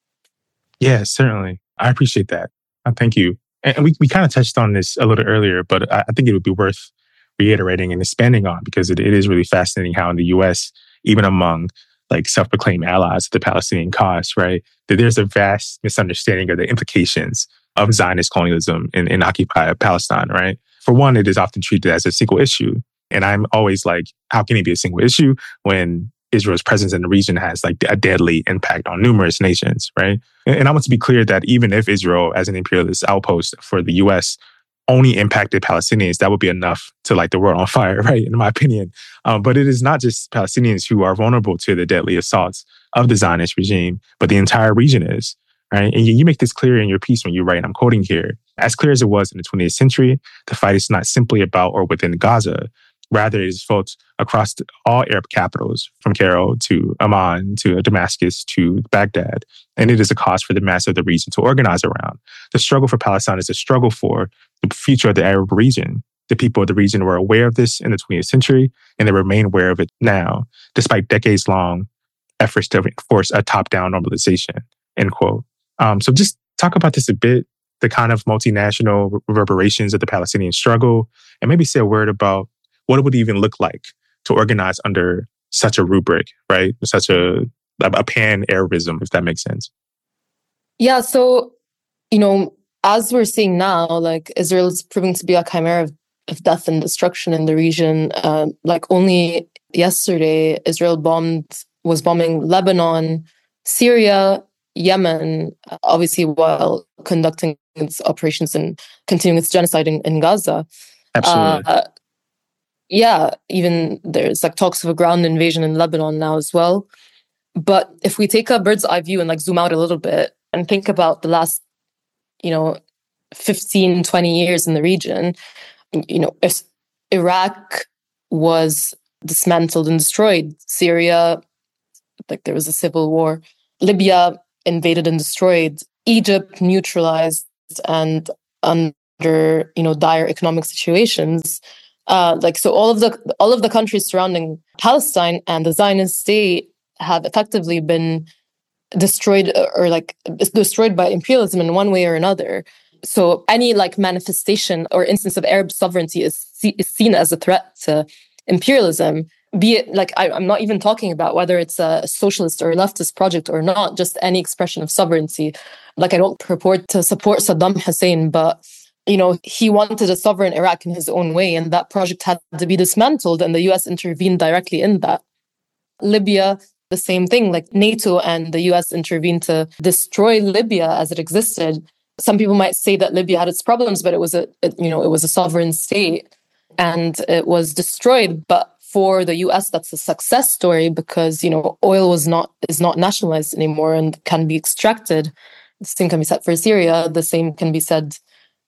Yeah, certainly. I appreciate that. Uh, thank you. And we, we kind of touched on this a little earlier, but I, I think it would be worth reiterating and expanding on because it, it is really fascinating how in the U S, even among like self-proclaimed allies of the Palestinian cause, right, that there's a vast misunderstanding of the implications of Zionist colonialism in, in occupied Palestine, right? For one, it is often treated as a single issue. And I'm always like, how can it be a single issue when Israel's presence in the region has like a deadly impact on numerous nations, right? And, and I want to be clear that even if Israel, as an imperialist outpost for the U S, only impacted Palestinians, that would be enough to light the world on fire, right? In my opinion. Um, but it is not just Palestinians who are vulnerable to the deadly assaults of the Zionist regime, but the entire region is, right? And you, you make this clear in your piece when you write, I'm quoting here, as clear as it was in the twentieth century, the fight is not simply about or within Gaza. Rather, it is felt across all Arab capitals, from Cairo to Amman to Damascus to Baghdad. And it is a cause for the mass of the region to organize around. The struggle for Palestine is a struggle for the future of the Arab region. The people of the region were aware of this in the twentieth century, and they remain aware of it now, despite decades-long efforts to enforce a top-down normalization, end quote. Um, so just talk about this a bit, the kind of multinational reverberations of the Palestinian struggle, and maybe say a word about what it would even look like to organize under such a rubric, right? Such a, a pan-Arabism, if that makes sense. Yeah, so, you know, as we're seeing now, like Israel is proving to be a chimera of, of death and destruction in the region. Uh, like only yesterday, Israel bombed, was bombing Lebanon, Syria, Yemen, obviously while conducting its operations and continuing its genocide in, in Gaza. Absolutely. Uh, yeah, even there's like talks of a ground invasion in Lebanon now as well. But if we take a bird's eye view and like zoom out a little bit and think about the last, you know, fifteen, twenty years in the region, you know, Iraq was dismantled and destroyed. Syria, like there was a civil war. Libya invaded and destroyed. Egypt neutralized and under, you know, dire economic situations. Uh, like so, all of the all of the countries surrounding Palestine and the Zionist state have effectively been destroyed or like destroyed by imperialism in one way or another. So any like manifestation or instance of Arab sovereignty is is seen as a threat to imperialism. Be it like I, I'm not even talking about whether it's a socialist or leftist project or not, just any expression of sovereignty. Like I don't purport to support Saddam Hussein, but you know, he wanted a sovereign Iraq in his own way, and that project had to be dismantled, and the U S intervened directly in that. Libya, the same thing, like NATO and the U S intervened to destroy Libya as it existed. Some people might say that Libya had its problems, but it was a, it, you know, it was a sovereign state and it was destroyed. But for the U S, that's a success story because, you know, oil was not, is not nationalized anymore and can be extracted. The same can be said for Syria. The same can be said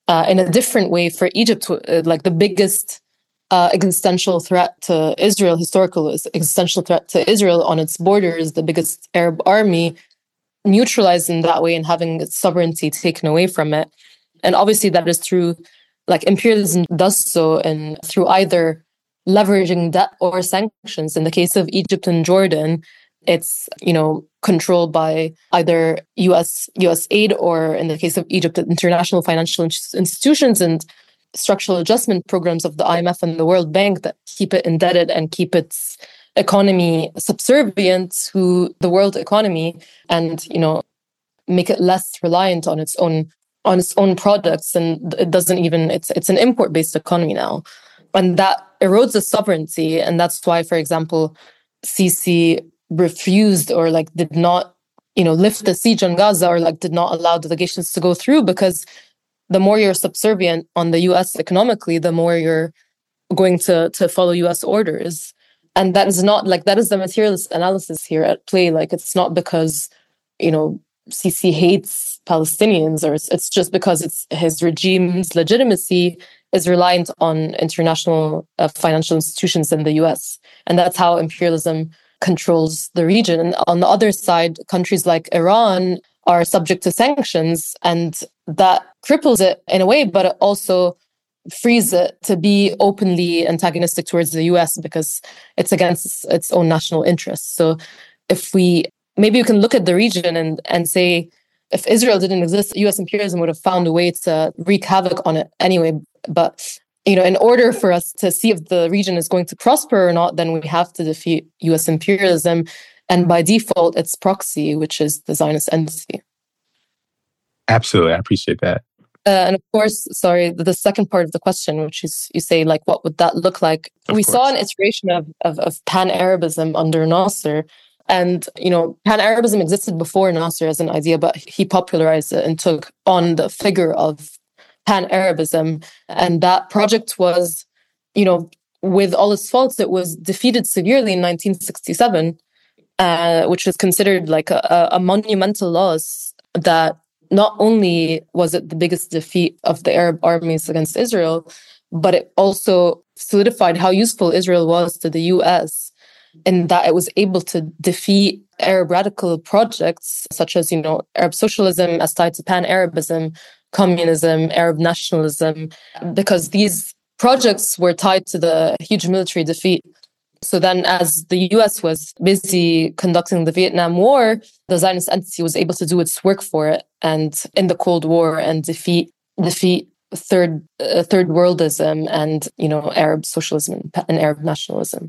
uh, in a different way for Egypt, uh, like the biggest uh, existential threat to Israel, historical existential threat to Israel on its borders, the biggest Arab army, neutralized in that way and having its sovereignty taken away from it. And obviously that is through, like imperialism does so, and through either leveraging debt or sanctions. In the case of Egypt and Jordan, it's, you know, controlled by either U S U S aid, or in the case of Egypt, international financial institutions and structural adjustment programs of the I M F and the World Bank that keep it indebted and keep its economy subservient to the world economy, and, you know, make it less reliant on its own on its own products. And it doesn't even, it's it's an import-based economy now. And that erodes the sovereignty. And that's why, for example, Sisi refused, or like did not, you know, lift the siege on Gaza, or like did not allow delegations to go through, because the more you're subservient on the U S economically, the more you're going to, to follow U S orders. And that is not, like, that is the materialist analysis here at play. Like, it's not because, you know, Sisi hates Palestinians, or it's, it's just because it's his regime's legitimacy is reliant on international uh, financial institutions in the U S. And that's how imperialism controls the region. And on the other side, countries like Iran are subject to sanctions, and that cripples it in a way, but it also frees it to be openly antagonistic towards the U S because it's against its own national interests. So if we, maybe you can look at the region and, and say, if Israel didn't exist, U S imperialism would have found a way to wreak havoc on it anyway. But, you know, in order for us to see if the region is going to prosper or not, then we have to defeat U S imperialism. And by default, it's proxy, which is the Zionist entity. Absolutely. I appreciate that. Uh, and of course, sorry, the second part of the question, which is, you say, like, what would that look like? Of we course. saw an iteration of, of, of pan-Arabism under Nasser. And, you know, pan-Arabism existed before Nasser as an idea, but he popularized it and took on the figure of pan-Arabism. And that project was, you know, with all its faults, it was defeated severely in nineteen sixty-seven, uh, which was considered like a, a monumental loss. That not only was it the biggest defeat of the Arab armies against Israel, but it also solidified how useful Israel was to the U S, in that it was able to defeat Arab radical projects such as, you know, Arab socialism as tied to pan-Arabism, communism, Arab nationalism, because these projects were tied to the huge military defeat. So then, as the U S was busy conducting the Vietnam War, the Zionist entity was able to do its work for it, and in the Cold War, and defeat defeat third uh, third worldism and, you know, Arab socialism and Arab nationalism.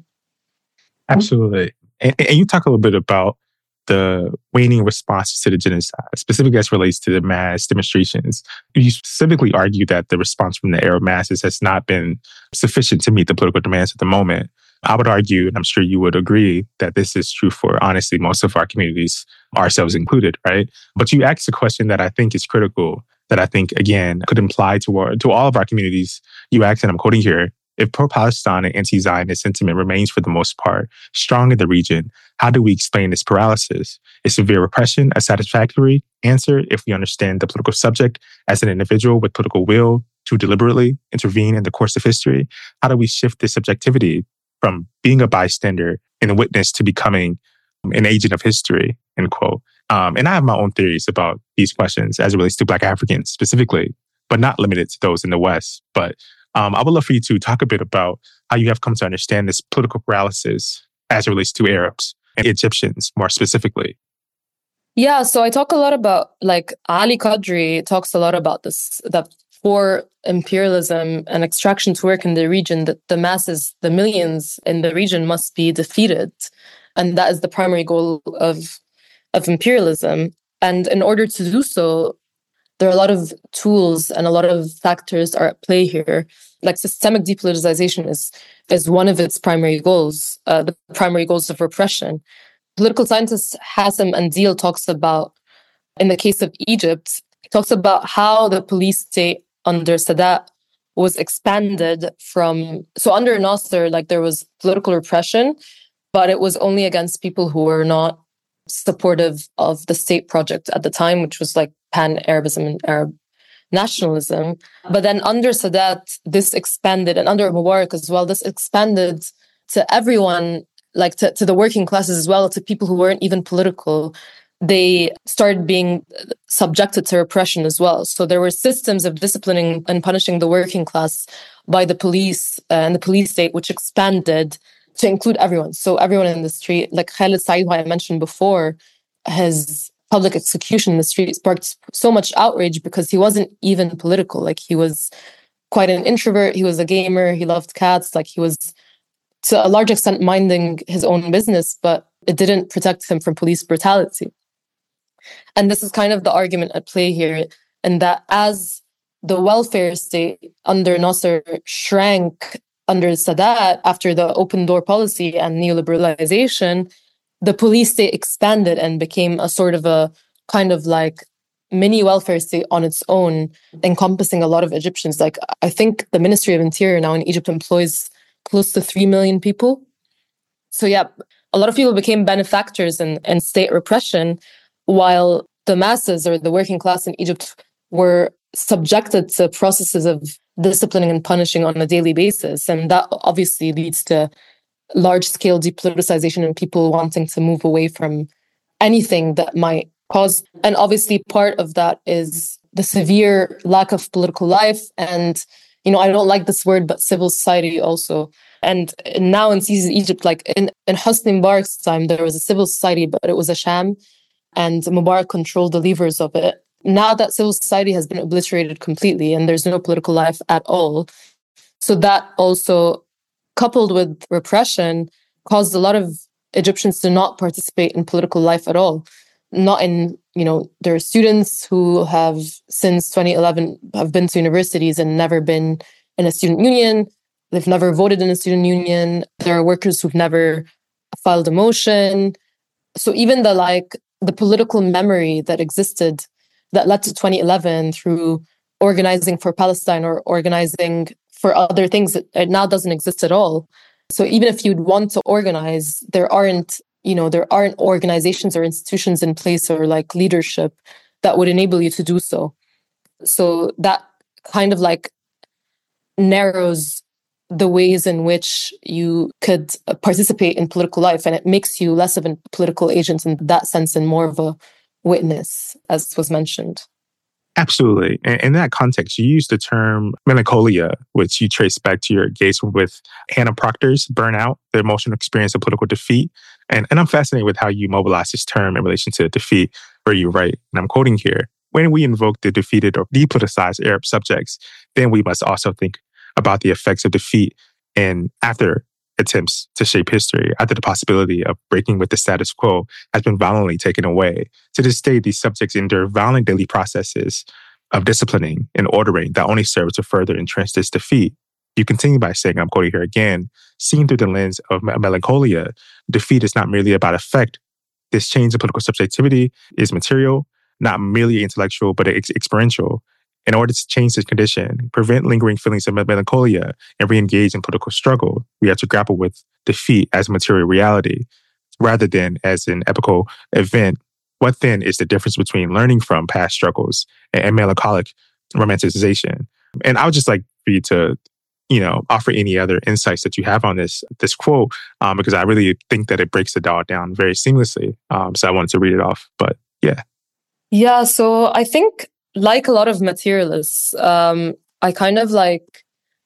Absolutely. And, and you talk a little bit about the waning response to the genocide, specifically as relates to the mass demonstrations. You specifically argue that the response from the Arab masses has not been sufficient to meet the political demands at the moment. I would argue, and I'm sure you would agree, that this is true for, honestly, most of our communities, ourselves included, right? But you asked a question that I think is critical, that I think, again, could imply to, to all of our communities. You asked, and I'm quoting here, if pro-Palestine and anti-Zionist sentiment remains, for the most part, strong in the region, how do we explain this paralysis? Is severe repression a satisfactory answer if we understand the political subject as an individual with political will to deliberately intervene in the course of history? How do we shift this subjectivity from being a bystander and a witness to becoming an agent of history, end quote. Um, and I have my own theories about these questions as it relates to Black Africans specifically, but not limited to those in the West. But um, I would love for you to talk a bit about how you have come to understand this political paralysis as it relates to Arabs and Egyptians more specifically. Yeah, so I talk a lot about, like, Ali Qadri talks a lot about this, that for imperialism and extraction to work in the region, that the masses, the millions in the region must be defeated. And that is the primary goal of, of imperialism. And in order to do so, there are a lot of tools and a lot of factors are at play here. Like systemic depoliticization is, is one of its primary goals, uh, the primary goals of repression. Political scientist Hassem Andil talks about, in the case of Egypt, he talks about how the police state under Sadat was expanded from, so under Nasser, like there was political repression, but it was only against people who were not supportive of the state project at the time, which was like pan-Arabism and Arab nationalism. But then under Sadat, this expanded, and under Mubarak as well, this expanded to everyone, like to, to the working classes as well, to people who weren't even political. They started being subjected to repression as well. So there were systems of disciplining and punishing the working class by the police and the police state, which expanded to include everyone. So everyone in the street, like Khaled Said, who I mentioned before, his public execution in the street sparked so much outrage because he wasn't even political. Like he was quite an introvert. He was a gamer. He loved cats. Like he was to a large extent minding his own business, but it didn't protect him from police brutality. And this is kind of the argument at play here, in that as the welfare state under Nasser shrank under Sadat after the open door policy and neoliberalization, the police state expanded and became a sort of a kind of like mini welfare state on its own, encompassing a lot of Egyptians. Like I think the Ministry of Interior now in Egypt employs close to three million people. So yeah, a lot of people became benefactors in, in state repression, while the masses or the working class in Egypt were subjected to processes of disciplining and punishing on a daily basis. And that obviously leads to large-scale depoliticization and people wanting to move away from anything that might cause. And obviously part of that is the severe lack of political life. And, you know, I don't like this word, but civil society also. And now in Sisi's Egypt, like in, in Hosni Mubarak's time, there was a civil society, but it was a sham. And Mubarak controlled the levers of it. Now that civil society has been obliterated completely and there's no political life at all. So that also, coupled with repression, caused a lot of Egyptians to not participate in political life at all. Not in, you know, there are students who have since twenty eleven have been to universities and never been in a student union. They've never voted in a student union. There are workers who've never filed a motion. So even the like the political memory that existed that led to twenty eleven through organizing for Palestine or organizing for other things, it now doesn't exist at all. So even if you'd want to organize, there aren't, you know, there aren't organizations or institutions in place or like leadership that would enable you to do so. So that kind of like narrows the ways in which you could participate in political life, and it makes you less of a political agent in that sense and more of a witness, as was mentioned. Absolutely. And in that context, you use the term melancholia, which you trace back to your engagement with Hannah Proctor's Burnout, the emotional experience of political defeat. And, and I'm fascinated with how you mobilize this term in relation to defeat, where you write, and I'm quoting here, "When we invoke the defeated or depoliticized Arab subjects, then we must also think about the effects of defeat and after attempts to shape history, after the possibility of breaking with the status quo has been violently taken away. To this day, these subjects endure violent daily processes of disciplining and ordering that only serve to further entrench this defeat." You continue by saying, I'm quoting here again, "Seen through the lens of melancholia, defeat is not merely about effect. This change in political subjectivity is material, not merely intellectual, but ex- experiential. In order to change this condition, prevent lingering feelings of melancholia, and re-engage in political struggle, we have to grapple with defeat as a material reality, rather than as an epical event. What then is the difference between learning from past struggles and, and melancholic romanticization?" And I would just like for you to, you know, offer any other insights that you have on this this quote, um, because I really think that it breaks it all down very seamlessly. Um, so I wanted to read it off, but yeah. Yeah, so I think, like a lot of materialists, um, I kind of like,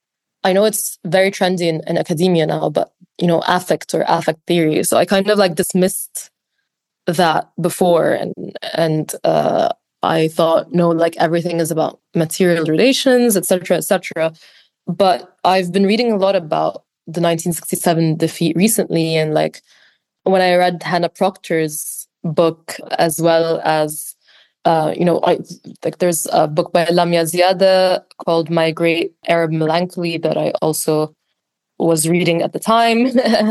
I know it's very trendy in, in academia now, but, you know, affect or affect theory. So I kind of like dismissed that before. And, and uh, I thought, no, like everything is about material relations, et cetera, et cetera. But I've been reading a lot about the nineteen sixty-seven defeat recently. And like when I read Hannah Proctor's book, as well as Uh, you know, I, like there's a book by Lamia Ziada called My Great Arab Melancholy that I also was reading at the time.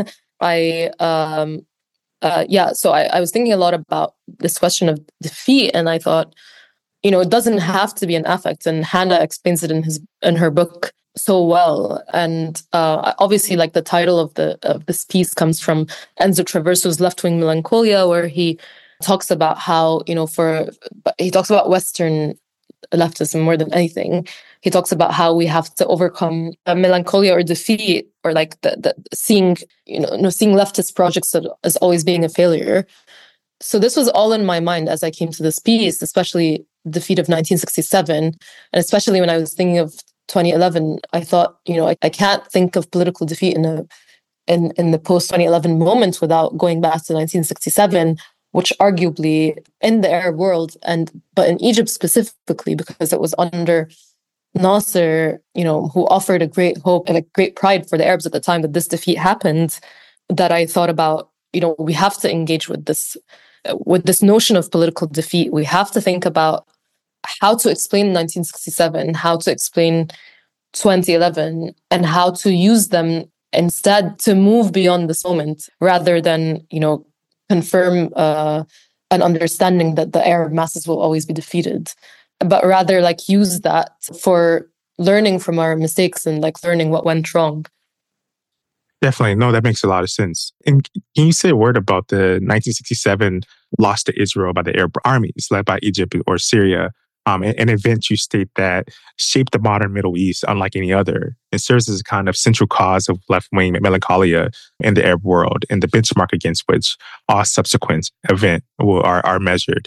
I, um, uh, yeah, so I, I was thinking a lot about this question of defeat, and I thought, you know, it doesn't have to be an affect, and Hannah explains it in his in her book so well. And uh, obviously, like the title of the of this piece comes from Enzo Traverso's Left Wing Melancholia, where he talks about how, you know, for he talks about Western leftism more than anything. He talks about how we have to overcome a melancholia or defeat, or like the, the seeing, you know, no, seeing leftist projects as always being a failure. So this was all in my mind as I came to this piece, especially the defeat of nineteen sixty-seven. And especially when I was thinking of twenty eleven, I thought, you know, I, I can't think of political defeat in a in, in the post-twenty eleven moment without going back to nineteen sixty-seven, which arguably in the Arab world, and but in Egypt specifically, because it was under Nasser, you know, who offered a great hope and a great pride for the Arabs at the time that this defeat happened, that I thought about, you know, we have to engage with this with this notion of political defeat. We have to think about how to explain nineteen sixty-seven, how to explain twenty eleven, and how to use them instead to move beyond this moment, rather than, you know, confirm uh, an understanding that the Arab masses will always be defeated, but rather like use that for learning from our mistakes and like learning what went wrong. Definitely. No, that makes a lot of sense. And can you say a word about the nineteen sixty-seven loss to Israel by the Arab armies led by Egypt or Syria, um, an event you state that shaped the modern Middle East unlike any other, and serves as a kind of central cause of left-wing melancholia in the Arab world and the benchmark against which all subsequent events are, are measured?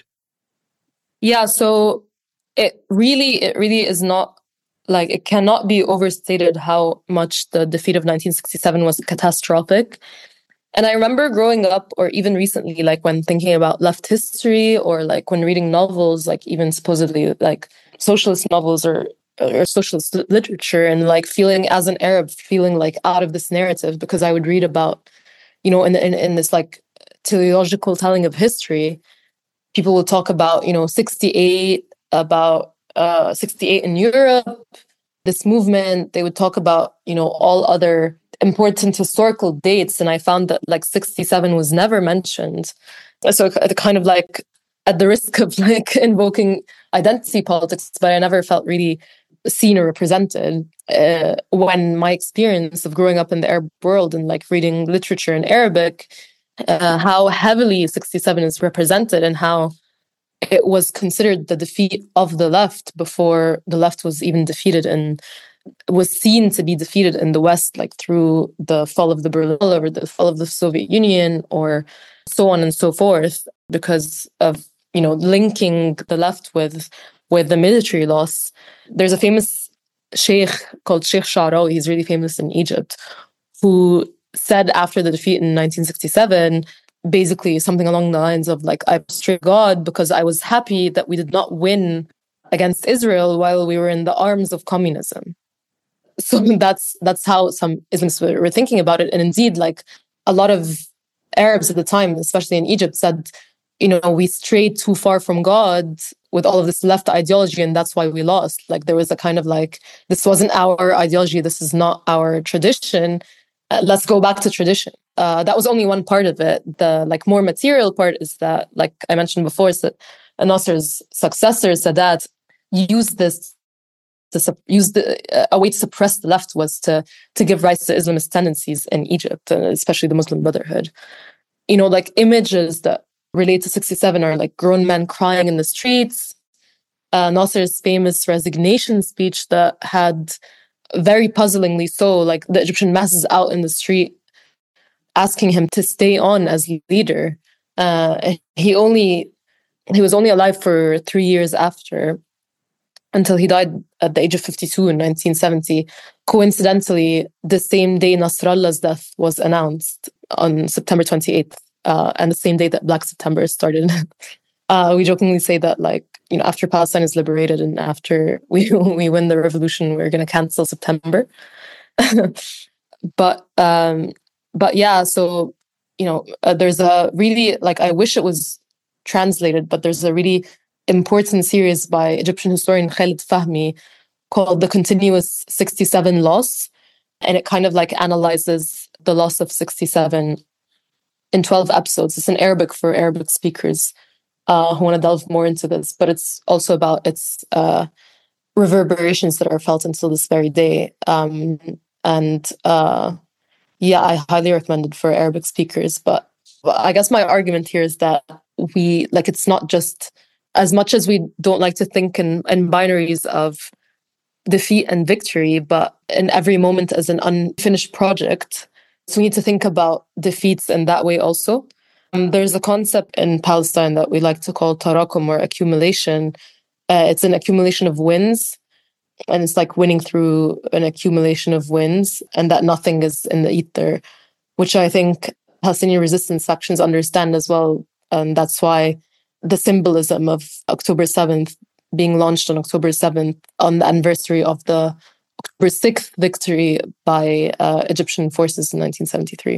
Yeah, so it really, it really is not like, it cannot be overstated how much the defeat of nineteen sixty-seven was catastrophic. And I remember growing up, or even recently, like when thinking about left history, or like when reading novels, like even supposedly like socialist novels or or socialist literature, and like feeling as an Arab, feeling like out of this narrative, because I would read about, you know, in in, in this like teleological telling of history, people will talk about, you know, sixty-eight, about uh, sixty-eight in Europe, this movement. They would talk about, you know, all other important historical dates. And I found that like sixty-seven was never mentioned. So kind of like at the risk of like invoking identity politics, but I never felt really seen or represented uh, when my experience of growing up in the Arab world and like reading literature in Arabic, uh, how heavily sixty-seven is represented and how it was considered the defeat of the left before the left was even defeated, and was seen to be defeated in the West, like through the fall of the Berlin Wall or the fall of the Soviet Union, or so on and so forth, because of, you know, linking the left with with the military loss. There's a famous sheikh called Sheikh Sha'rawi, he's really famous in Egypt, who said after the defeat in nineteen sixty-seven, basically something along the lines of like, I prostrate God because I was happy that we did not win against Israel while we were in the arms of communism. So that's that's how some Islamists were, were thinking about it. And indeed, like a lot of Arabs at the time, especially in Egypt, said, you know, we strayed too far from God with all of this left ideology, and that's why we lost. Like there was a kind of like, this wasn't our ideology, this is not our tradition. Uh, let's go back to tradition. Uh, that was only one part of it. The like more material part is that, like I mentioned before, is that Nasser's successor, Sadat, used this to su- use the, uh, a way to suppress the left was to to give rise to Islamist tendencies in Egypt, uh, especially the Muslim Brotherhood. You know, like images that relate to sixty-seven are like grown men crying in the streets. Uh, Nasser's famous resignation speech that had, very puzzlingly so, like the Egyptian masses out in the street asking him to stay on as leader. Uh, he only he was only alive for three years after, until he died at the age of fifty-two in nineteen seventy. Coincidentally, the same day Nasrallah's death was announced, on September twenty-eighth, uh, and the same day that Black September started. uh, we jokingly say that, like, you know, after Palestine is liberated and after we we win the revolution, we're going to cancel September. but um, but yeah, so you know, uh, there's a really, like, I wish it was translated, but there's a really important series by Egyptian historian Khalid Fahmy called The Continuous sixty-seven Loss. And it kind of like analyzes the loss of sixty-seven in twelve episodes. It's in Arabic for Arabic speakers uh, who want to delve more into this, but it's also about its uh, reverberations that are felt until this very day. Um, and uh, yeah, I highly recommend it for Arabic speakers. But I guess my argument here is that we, like, it's not just as much as we don't like to think in, in binaries of defeat and victory, but in every moment as an unfinished project. So we need to think about defeats in that way also. Um, there's a concept in Palestine that we like to call tarakum, or accumulation. Uh, it's an accumulation of wins, and it's like winning through an accumulation of wins, and that nothing is in the ether, which I think Palestinian resistance factions understand as well. And that's why the symbolism of October seventh being launched on October seventh on the anniversary of the October sixth victory by uh, Egyptian forces in nineteen seventy-three.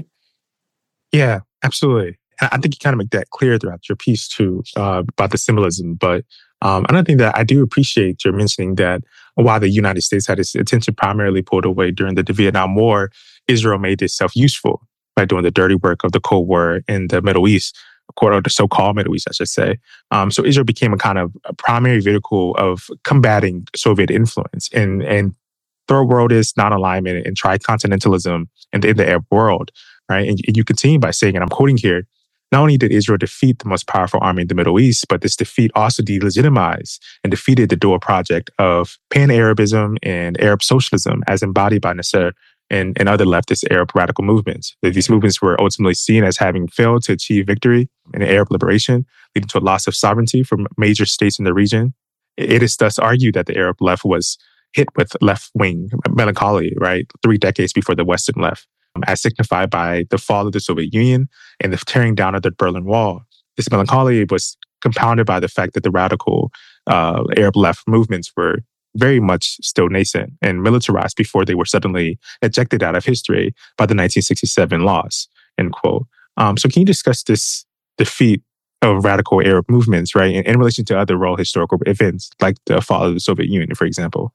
Yeah, absolutely. I think you kind of make that clear throughout your piece too, uh, about the symbolism. But um, another thing that I do appreciate your mentioning, that while the United States had its attention primarily pulled away during the Vietnam War, Israel made itself useful by doing the dirty work of the Cold War in the Middle East, or the so-called Middle East, I should say. Um, so Israel became a kind of a primary vehicle of combating Soviet influence and, and third worldist non-alignment and tricontinentalism in the, in the Arab world, right? And, and you continue by saying, and I'm quoting here, not only did Israel defeat the most powerful army in the Middle East, but this defeat also delegitimized and defeated the dual project of pan-Arabism and Arab socialism as embodied by Nasser and, and other leftist Arab radical movements. These movements were ultimately seen as having failed to achieve victory in Arab liberation, leading to a loss of sovereignty from major states in the region. It is thus argued that the Arab left was hit with left-wing melancholy, right, three decades before the Western left, as signified by the fall of the Soviet Union and the tearing down of the Berlin Wall. This melancholy was compounded by the fact that the radical uh, Arab left movements were very much still nascent and militarized before they were suddenly ejected out of history by the nineteen sixty-seven loss, end quote. Um, so can you discuss this defeat of radical Arab movements, right, in, in relation to other world historical events like the fall of the Soviet Union, for example?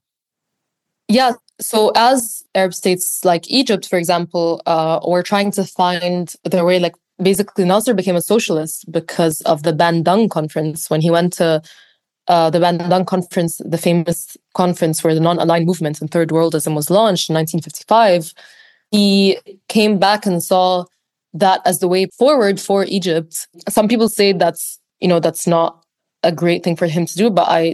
Yeah, so as Arab states like Egypt, for example, uh, were trying to find their way, like basically Nasser became a socialist because of the Bandung conference. When he went to uh, the Bandung conference, the famous conference where the non-aligned movement and third worldism was launched in nineteen fifty-five, he came back and saw that as the way forward for Egypt. Some people say that's, you know, that's not a great thing for him to do, but I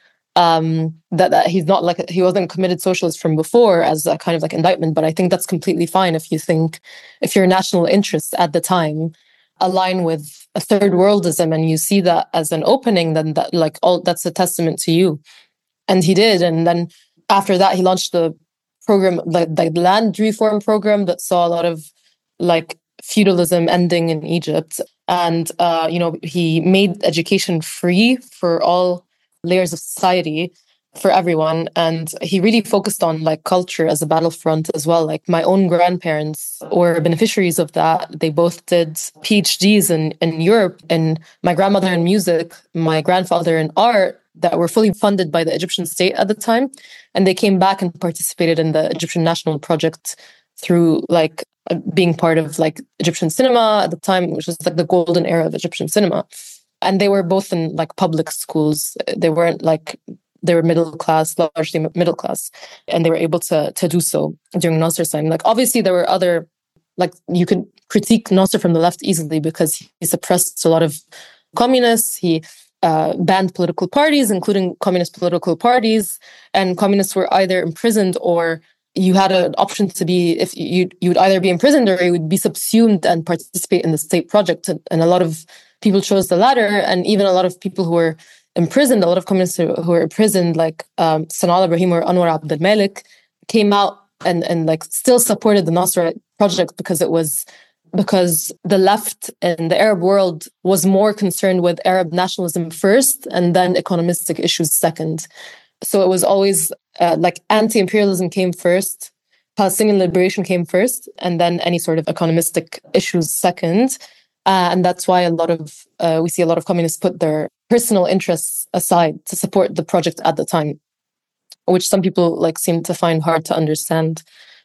Um, that, that he's not like, he wasn't a committed socialist from before as a kind of like indictment, but I think that's completely fine if you think, if your national interests at the time align with a third worldism and you see that as an opening, then that like all that's a testament to you. And he did. And then after that, he launched the program, like the land reform program that saw a lot of like feudalism ending in Egypt. And, uh, you know, he made education free for all layers of society, for everyone. And he really focused on like culture as a battlefront as well. Like my own grandparents were beneficiaries of that. They both did PhDs in, in Europe, and my grandmother in music, my grandfather in art, that were fully funded by the Egyptian state at the time. And they came back and participated in the Egyptian National Project through like being part of like Egyptian cinema at the time, which was like the golden era of Egyptian cinema. And they were both in like public schools. They weren't like, they were middle class, largely middle class. And they were able to to do so during Nasser's time. Like obviously there were other, like you could critique Nasser from the left easily because he suppressed a lot of communists. He uh, banned political parties, including communist political parties. And communists were either imprisoned, or you had an option to be, if you you would either be imprisoned or you would be subsumed and participate in the state project. And, and a lot of people chose the latter, and even a lot of people who were imprisoned, a lot of communists who were imprisoned, like um, Sanal Ibrahim or Anwar Abdel Malik, came out and and like still supported the Nasser project because it was because the left in the Arab world was more concerned with Arab nationalism first, and then economistic issues second. So it was always uh, like anti-imperialism came first, Palestinian liberation came first, and then any sort of economistic issues second. Uh, and that's why a lot of uh, we see a lot of communists put their personal interests aside to support the project at the time, which some people like seem to find hard to understand.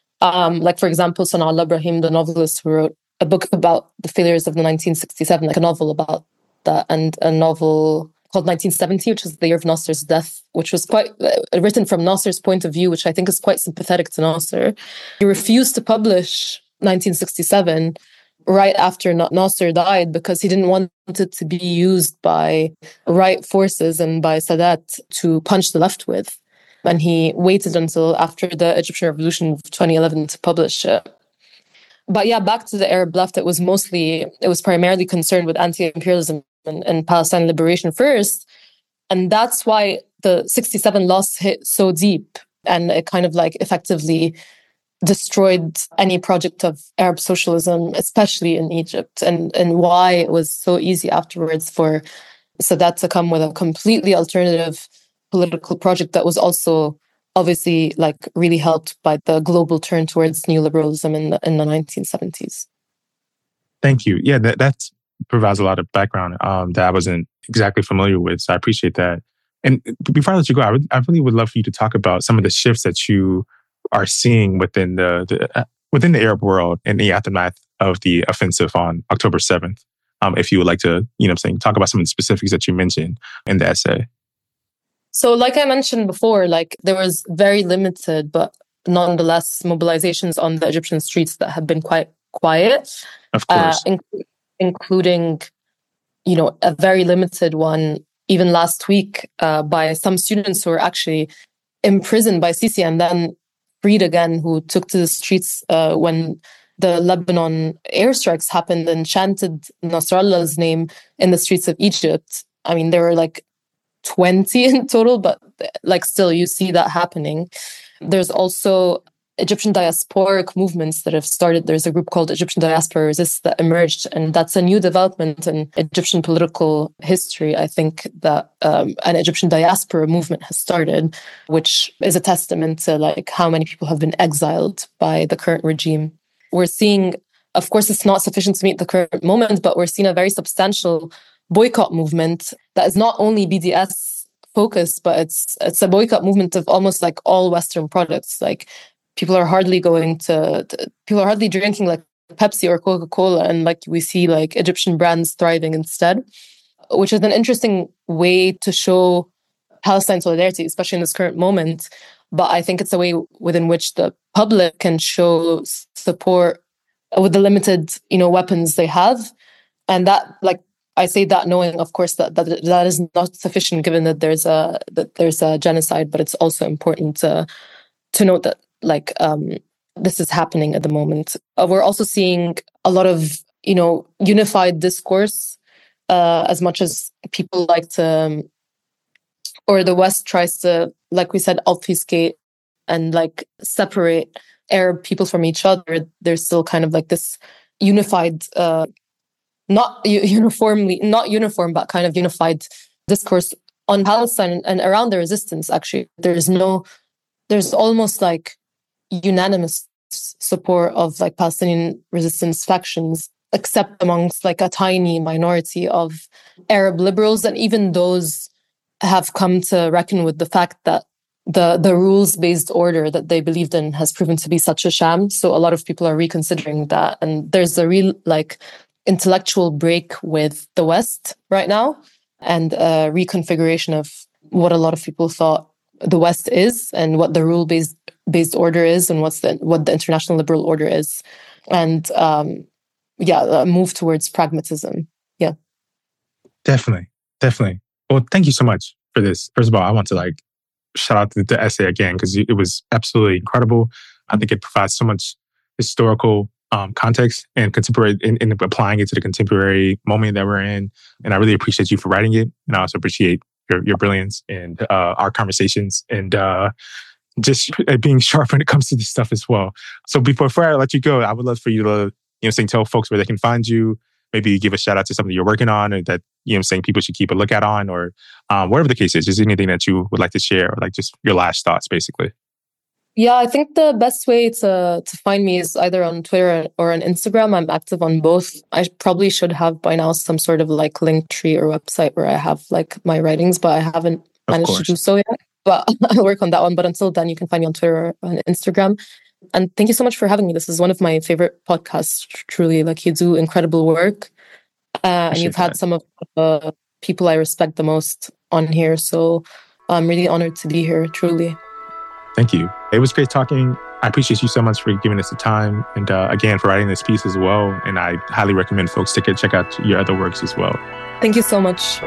Um, like for example, Sanal Ibrahim, the novelist who wrote a book about the failures of the nineteen sixty-seven, like a novel about that, and a novel called nineteen seventy, which is the year of Nasser's death, which was quite uh, written from Nasser's point of view, which I think is quite sympathetic to Nasser. He refused to publish nineteen sixty-seven right after Nasser died because he didn't want it to be used by right forces and by Sadat to punch the left with. And he waited until after the Egyptian Revolution of twenty eleven to publish it. But yeah, back to the Arab left, it was mostly, it was primarily concerned with anti-imperialism and, and Palestine liberation first. And that's why the sixty-seven loss hit so deep, and it kind of like effectively destroyed any project of Arab socialism, especially in Egypt, and, and why it was so easy afterwards for Sadat to come with a completely alternative political project that was also obviously like really helped by the global turn towards neoliberalism in the, in the nineteen seventies. Thank you. Yeah, that that's provides a lot of background um, that I wasn't exactly familiar with. So I appreciate that. And before I let you go, I, re- I really would love for you to talk about some of the shifts that you are seeing within the, the uh, within the Arab world in the aftermath of the offensive on October seventh. Um, if you would like to, you know, what I'm saying, talk about some of the specifics that you mentioned in the essay. So like I mentioned before, like there was very limited, but nonetheless mobilizations on the Egyptian streets that have been quite quiet. Of course. Uh, in- including, you know, a very limited one, even last week, uh, by some students who were actually imprisoned by Sisi and then freed again, who took to the streets uh, when the Lebanon airstrikes happened and chanted Nasrallah's name in the streets of Egypt. I mean, there were like twenty in total, but like still you see that happening. There's also Egyptian diasporic movements that have started. There's a group called Egyptian Diaspora Resist that emerged, and that's a new development in Egyptian political history. I think that um, an Egyptian diaspora movement has started, which is a testament to like how many people have been exiled by the current regime. We're seeing, of course, it's not sufficient to meet the current moment, but we're seeing a very substantial boycott movement that is not only B D S focused, but it's it's a boycott movement of almost like all Western products. Like people are hardly going to, to people are hardly drinking like Pepsi or Coca-Cola, and like we see like Egyptian brands thriving instead, which is an interesting way to show Palestine solidarity, especially in this current moment. But I think it's a way within which the public can show support with the limited, you know, weapons they have, and that like. I say that knowing, of course, that, that that is not sufficient given that there's a that there's a genocide, but it's also important to to note that like um, this is happening at the moment. Uh, we're also seeing a lot of you know unified discourse, uh, as much as people like to, um, or the West tries to, like we said, obfuscate and like separate Arab people from each other. There's still kind of like this unified. Uh, Not uniformly, not uniform, but kind of unified discourse on Palestine and around the resistance. Actually, there's no, there's almost like unanimous support of like Palestinian resistance factions, except amongst like a tiny minority of Arab liberals, and even those have come to reckon with the fact that the the rules-based order that they believed in has proven to be such a sham. So a lot of people are reconsidering that, and there's a real like. intellectual break with the West right now, and a reconfiguration of what a lot of people thought the West is and what the rule-based based order is and what's the what the international liberal order is. And um, yeah, a move towards pragmatism. Yeah. Definitely. Definitely. Well, thank you so much for this. First of all, I want to like shout out the, the essay again, because it was absolutely incredible. I think it provides so much historical Um, context and contemporary, in, in applying it to the contemporary moment that we're in. And I really appreciate you for writing it. And I also appreciate your, your brilliance and uh, our conversations and uh, just being sharp when it comes to this stuff as well. So before, before I let you go, I would love for you to, you know, saying, tell folks where they can find you. Maybe give a shout out to something you're working on, or that, you know, saying people should keep a lookout on, or um, whatever the case is. Just anything that you would like to share, or like just your last thoughts, basically. Yeah, I think the best way to to find me is either on Twitter or on Instagram. I'm active on both. I probably should have by now some sort of like link tree or website where I have like my writings, but I haven't managed to do so yet. But I'll work on that one. But until then, you can find me on Twitter or on Instagram. And thank you so much for having me. This is one of my favorite podcasts, truly. Like, you do incredible work. Uh, and you've had that. Some of the people I respect the most on here. So I'm really honored to be here, truly. Thank you. It was great talking. I appreciate you so much for giving us the time and, uh, again, for writing this piece as well. And I highly recommend folks to check out your other works as well. Thank you so much.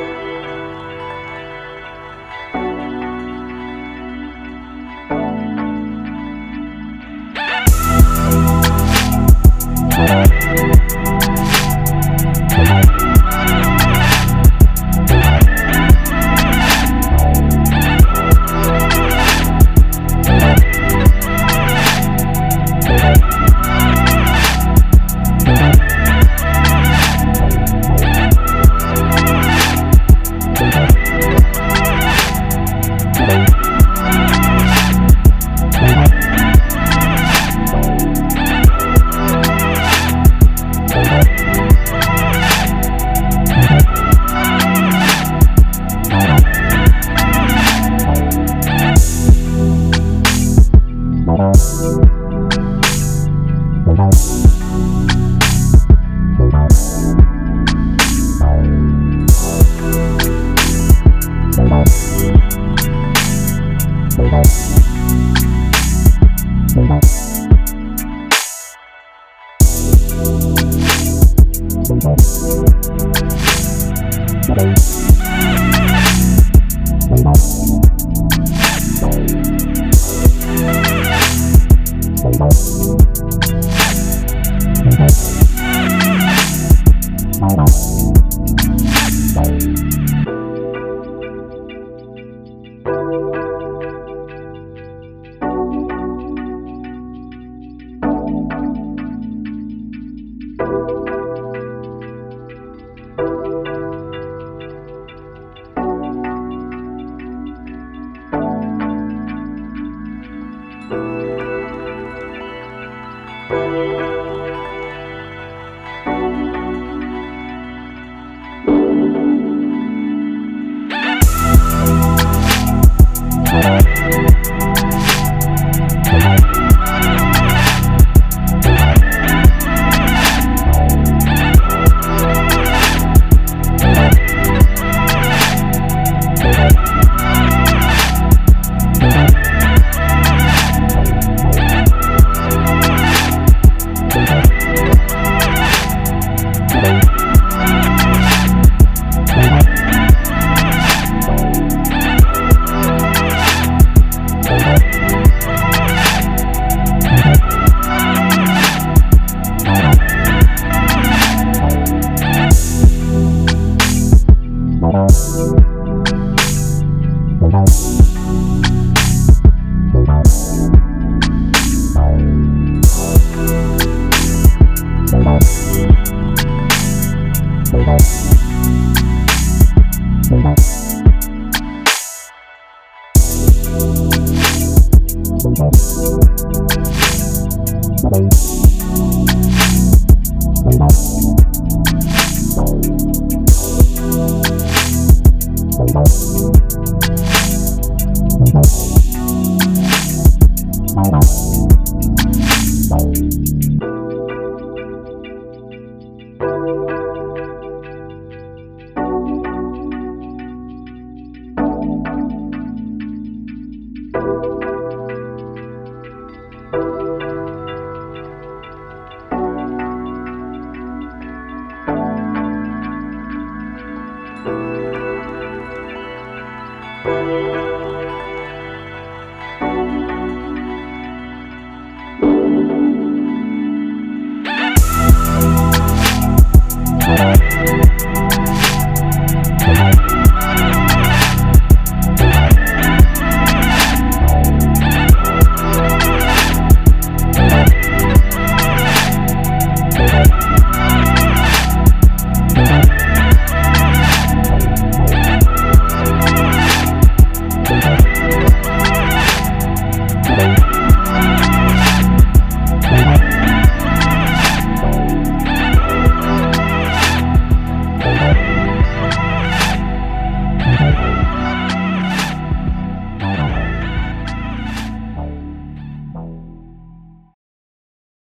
Thank you.